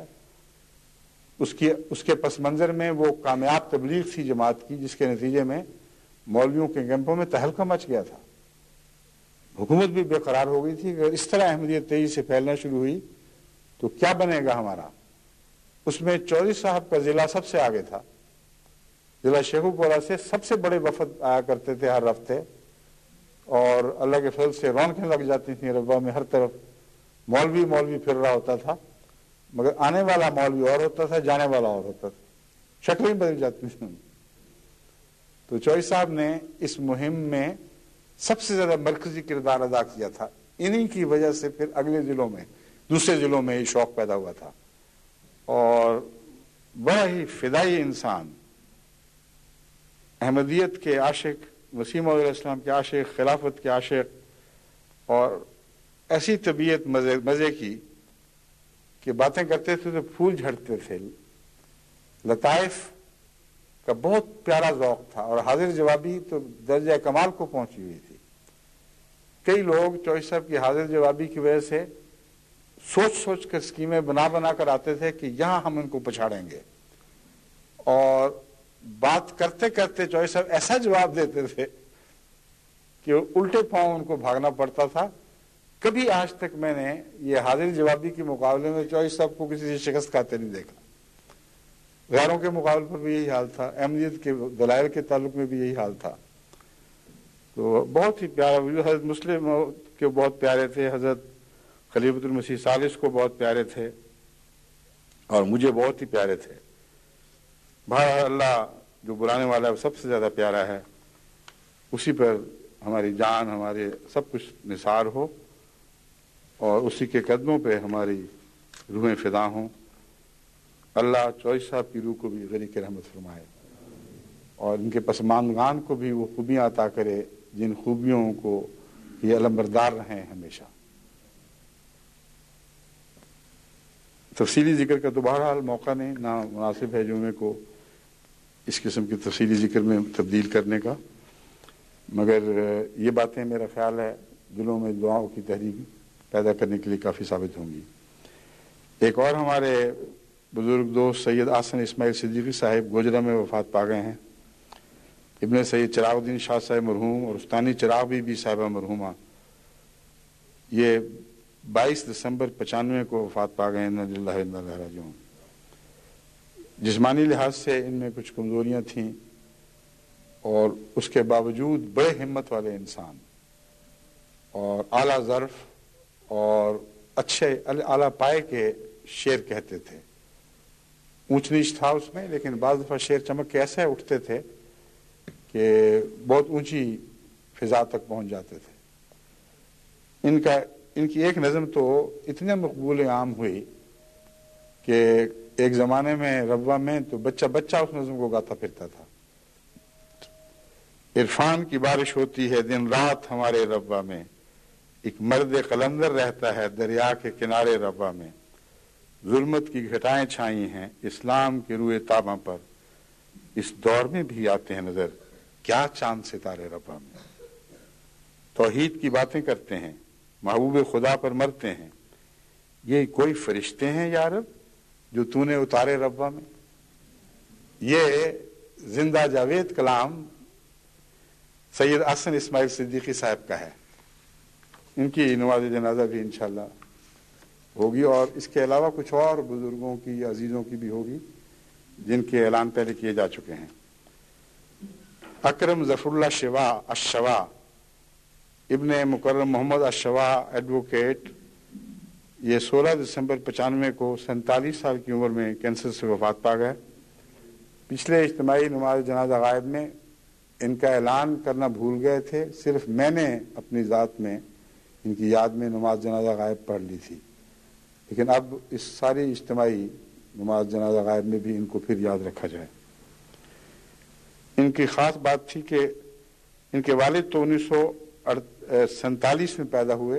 اس کے پس منظر میں وہ کامیاب تبلیغ تھی جماعت کی، جس کے نتیجے میں مولویوں کے کیمپوں میں تہلکہ مچ گیا تھا، حکومت بھی بے قرار ہو گئی تھی۔ اگر اس طرح احمدیت تیزی سے پھیلنا شروع ہوئی تو کیا بنے گا ہمارا۔ اس میں چودھری صاحب کا ضلع سب سے آگے تھا، ضلع شیخو پورہ سے سب سے بڑے وفد آیا کرتے تھے ہر ہفتے، اور اللہ کے فضل سے رونقیں لگ جاتی تھیں ربوہ میں، ہر طرف مولوی پھر رہا ہوتا تھا، مگر آنے والا مولوی اور ہوتا تھا، جانے والا اور ہوتا تھا، شکلیں بدل جاتی تھیں۔ تو چودھری صاحب نے اس مہم میں سب سے زیادہ مرکزی کردار ادا کیا تھا۔ انہی کی وجہ سے پھر اگلے ضلعوں میں، دوسرے ضلعوں میں یہ شوق پیدا ہوا تھا، اور بڑا ہی فدائی انسان، احمدیت کے عاشق، مسیح موعود علیہ السلام کے عاشق، خلافت کے عاشق، اور ایسی طبیعت مزے کی کہ باتیں کرتے تھے تو پھول جھڑتے تھے۔ لطائف کا بہت پیارا ذوق تھا اور حاضر جوابی تو درجہ کمال کو پہنچی ہوئی تھی۔ کئی لوگ چودھری صاحب کی حاضر جوابی کی وجہ سے سوچ کر اسکیمیں بنا کر آتے تھے کہ یہاں ہم ان کو پچھاڑیں گے، اور بات کرتے کرتے چودھری صاحب ایسا جواب دیتے تھے کہ الٹے پاؤں ان کو بھاگنا پڑتا تھا۔ کبھی آج تک میں نے یہ حاضر جوابی کے مقابلے میں چودھری صاحب کو کسی سے شکست کھاتے نہیں دیکھا۔ غیروں کے مقابلے پر بھی یہی حال تھا، احمدیت کے دلائل کے تعلق میں بھی یہی حال تھا۔ تو بہت ہی پیارا، حضرت مسلم کے بہت پیارے تھے، حضرت خلیفۃ المسیح ثالث کو بہت پیارے تھے، اور مجھے بہت ہی پیارے تھے۔ بہرحال اللہ جو بلانے والا ہے سب سے زیادہ پیارا ہے، اسی پر ہماری جان، ہمارے سب کچھ نثار ہو، اور اسی کے قدموں پہ ہماری روحیں فدا ہوں۔ اللہ چوئی صاحب کی روح کو بھی غریق رحمت فرمائے اور ان کے پسماندگان کو بھی وہ خوبیاں عطا کرے جن خوبیوں کو یہ علمبردار رہے ہیں ہمیشہ۔ تفصیلی ذکر کا تو بہرحال موقع نہیں، نہ مناسب ہے جمعے کو اس قسم کی تفصیلی ذکر میں تبدیل کرنے کا، مگر یہ باتیں میرا خیال ہے دلوں میں دعاؤں کی تحریک پیدا کرنے کے لیے کافی ثابت ہوں گی۔ ایک اور ہمارے بزرگ دوست سید احسن اسماعیل صدیقی صاحب گوجرا میں وفات پا گئے ہیں۔ ابن سید چراغ الدین شاہ صاحب مرحوم اور استانی چراغ بی صاحبہ مرحومہ یہ 22 دسمبر 95 کو وفات پا گئے ہیں، انا للہ و انا الیہ راجعون۔ جسمانی لحاظ سے ان میں کچھ کمزوریاں تھیں اور اس کے باوجود بڑے ہمت والے انسان اور اعلیٰ ظرف اور اچھے اعلیٰ پائے کے شعر کہتے تھے۔ اونچ نیچ تھا اس میں، لیکن بعض دفعہ شعر چمک کے ایسے اٹھتے تھے کہ بہت اونچی فضا تک پہنچ جاتے تھے۔ ان کی ایک نظم تو اتنے مقبول عام ہوئی کہ ایک زمانے میں ربوہ میں تو بچہ بچہ اس نظم کو گاتا پھرتا تھا۔ عرفان کی بارش ہوتی ہے دن رات ہمارے ربوہ میں، ایک مرد قلندر رہتا ہے دریا کے کنارے ربوہ میں، ظلمت کی گھٹائیں چھائی ہیں اسلام کے روئے تاباں پر، اس دور میں بھی آتے ہیں نظر کیا چاند ستارے ربوہ میں۔ توحید کی باتیں کرتے ہیں، محبوب خدا پر مرتے ہیں، یہ کوئی فرشتے ہیں یا رب جو تو نے اتارے ربوہ میں۔ یہ زندہ جاوید کلام سید احسن اسماعیل صدیقی صاحب کا ہے۔ ان کی نماز جنازہ بھی انشاءاللہ ہوگی اور اس کے علاوہ کچھ اور بزرگوں کی عزیزوں کی بھی ہوگی جن کے اعلان پہلے کیے جا چکے ہیں۔ اکرم ظفر اللہ شوا الشوا ابن مکرم محمد الشوا ایڈوکیٹ، یہ 16 دسمبر 95 کو 47 سال کی عمر میں کینسر سے وفات پا گئے۔ پچھلے اجتماعی نماز جنازہ غائب میں ان کا اعلان کرنا بھول گئے تھے، صرف میں نے اپنی ذات میں ان کی یاد میں نماز جنازہ غائب پڑھ لی تھی، لیکن اب اس ساری اجتماعی نماز جنازہ غائب میں بھی ان کو پھر یاد رکھا جائے۔ ان کی خاص بات تھی کہ ان کے والد تو 1947 میں پیدا ہوئے،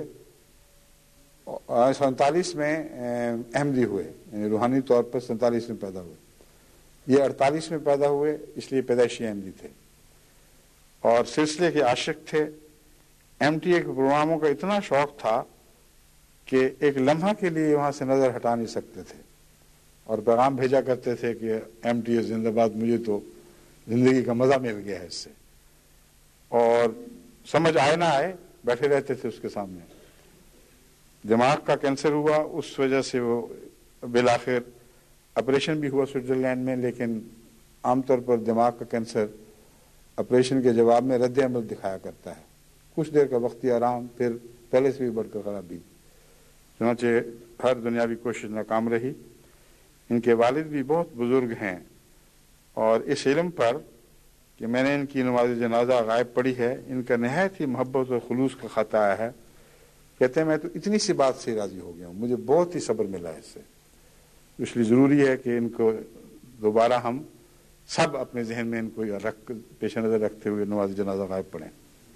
47 میں احمدی ہوئے، یعنی روحانی طور پر 47 میں پیدا ہوئے، یہ 48 میں پیدا ہوئے، اس لیے پیدائشی احمدی تھے اور سلسلے کے عاشق تھے۔ ایم ٹی اے کے پروگراموں کا اتنا شوق تھا کہ ایک لمحہ کے لیے وہاں سے نظر ہٹا نہیں سکتے تھے اور پیغام بھیجا کرتے تھے کہ ایم ٹی اے زندہ باد، مجھے تو زندگی کا مزہ مل گیا ہے اس سے، اور سمجھ آئے نہ آئے بیٹھے رہتے تھے اس کے سامنے۔ دماغ کا کینسر ہوا، اس وجہ سے وہ بالآخر آپریشن بھی ہوا سوئٹزرلینڈ میں، لیکن عام طور پر دماغ کا کینسر آپریشن کے جواب میں رد عمل دکھایا کرتا ہے، کچھ دیر کا وقتی آرام، پھر پہلے سے بھی بڑھ کر خرابی۔ چنانچہ ہر دنیاوی کوشش ناکام رہی۔ ان کے والد بھی بہت بزرگ ہیں اور اس علم پر کہ میں نے ان کی نماز جنازہ غائب پڑھی ہے، ان کا نہایت ہی محبت اور خلوص کا خط آیا ہے۔ کہتے ہیں میں تو اتنی سی بات سے راضی ہو گیا ہوں، مجھے بہت ہی صبر ملا ہے اس سے، اس لیے ضروری ہے کہ ان کو دوبارہ ہم سب اپنے ذہن میں ان کو پیش نظر رکھتے ہوئے نماز جنازہ غائب پڑھیں۔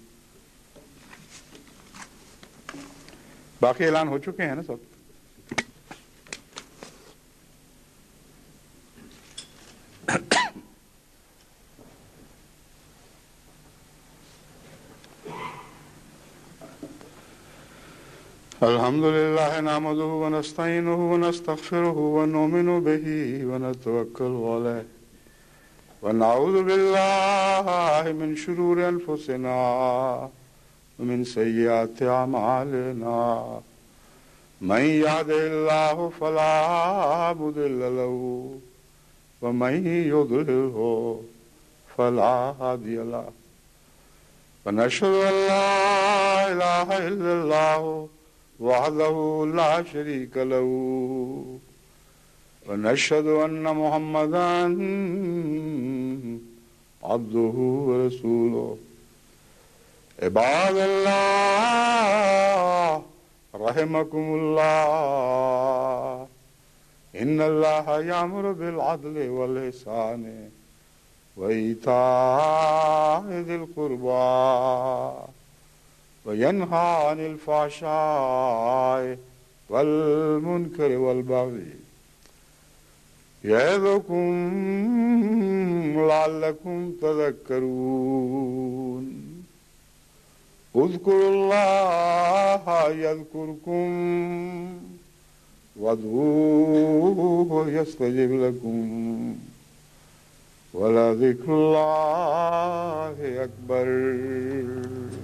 باقی اعلان ہو چکے ہیں نا سب؟ الحمد لله نحمده ونستعينه ونستغفره ونؤمن به ونتوكل عليه ونعوذ بالله من شرور أنفسنا ومن سيئات أعمالنا من يهده الله فلا مضل له ومن يضلله فلا هادي له ونشهد أن لا إله إلا الله وحده لا شريك له ونشهد أن محمدا عبده ورسوله عباد الله رحمكم الله إن الله يأمر بالعدل والإحسان وإيتاء ذي القربى وينهى عن الفحشاء والمنكر والبغي يعظكم لعلكم تذكرون اذكروا الله يذكركم وادعوه يستجب لكم ولذكر الله أكبر.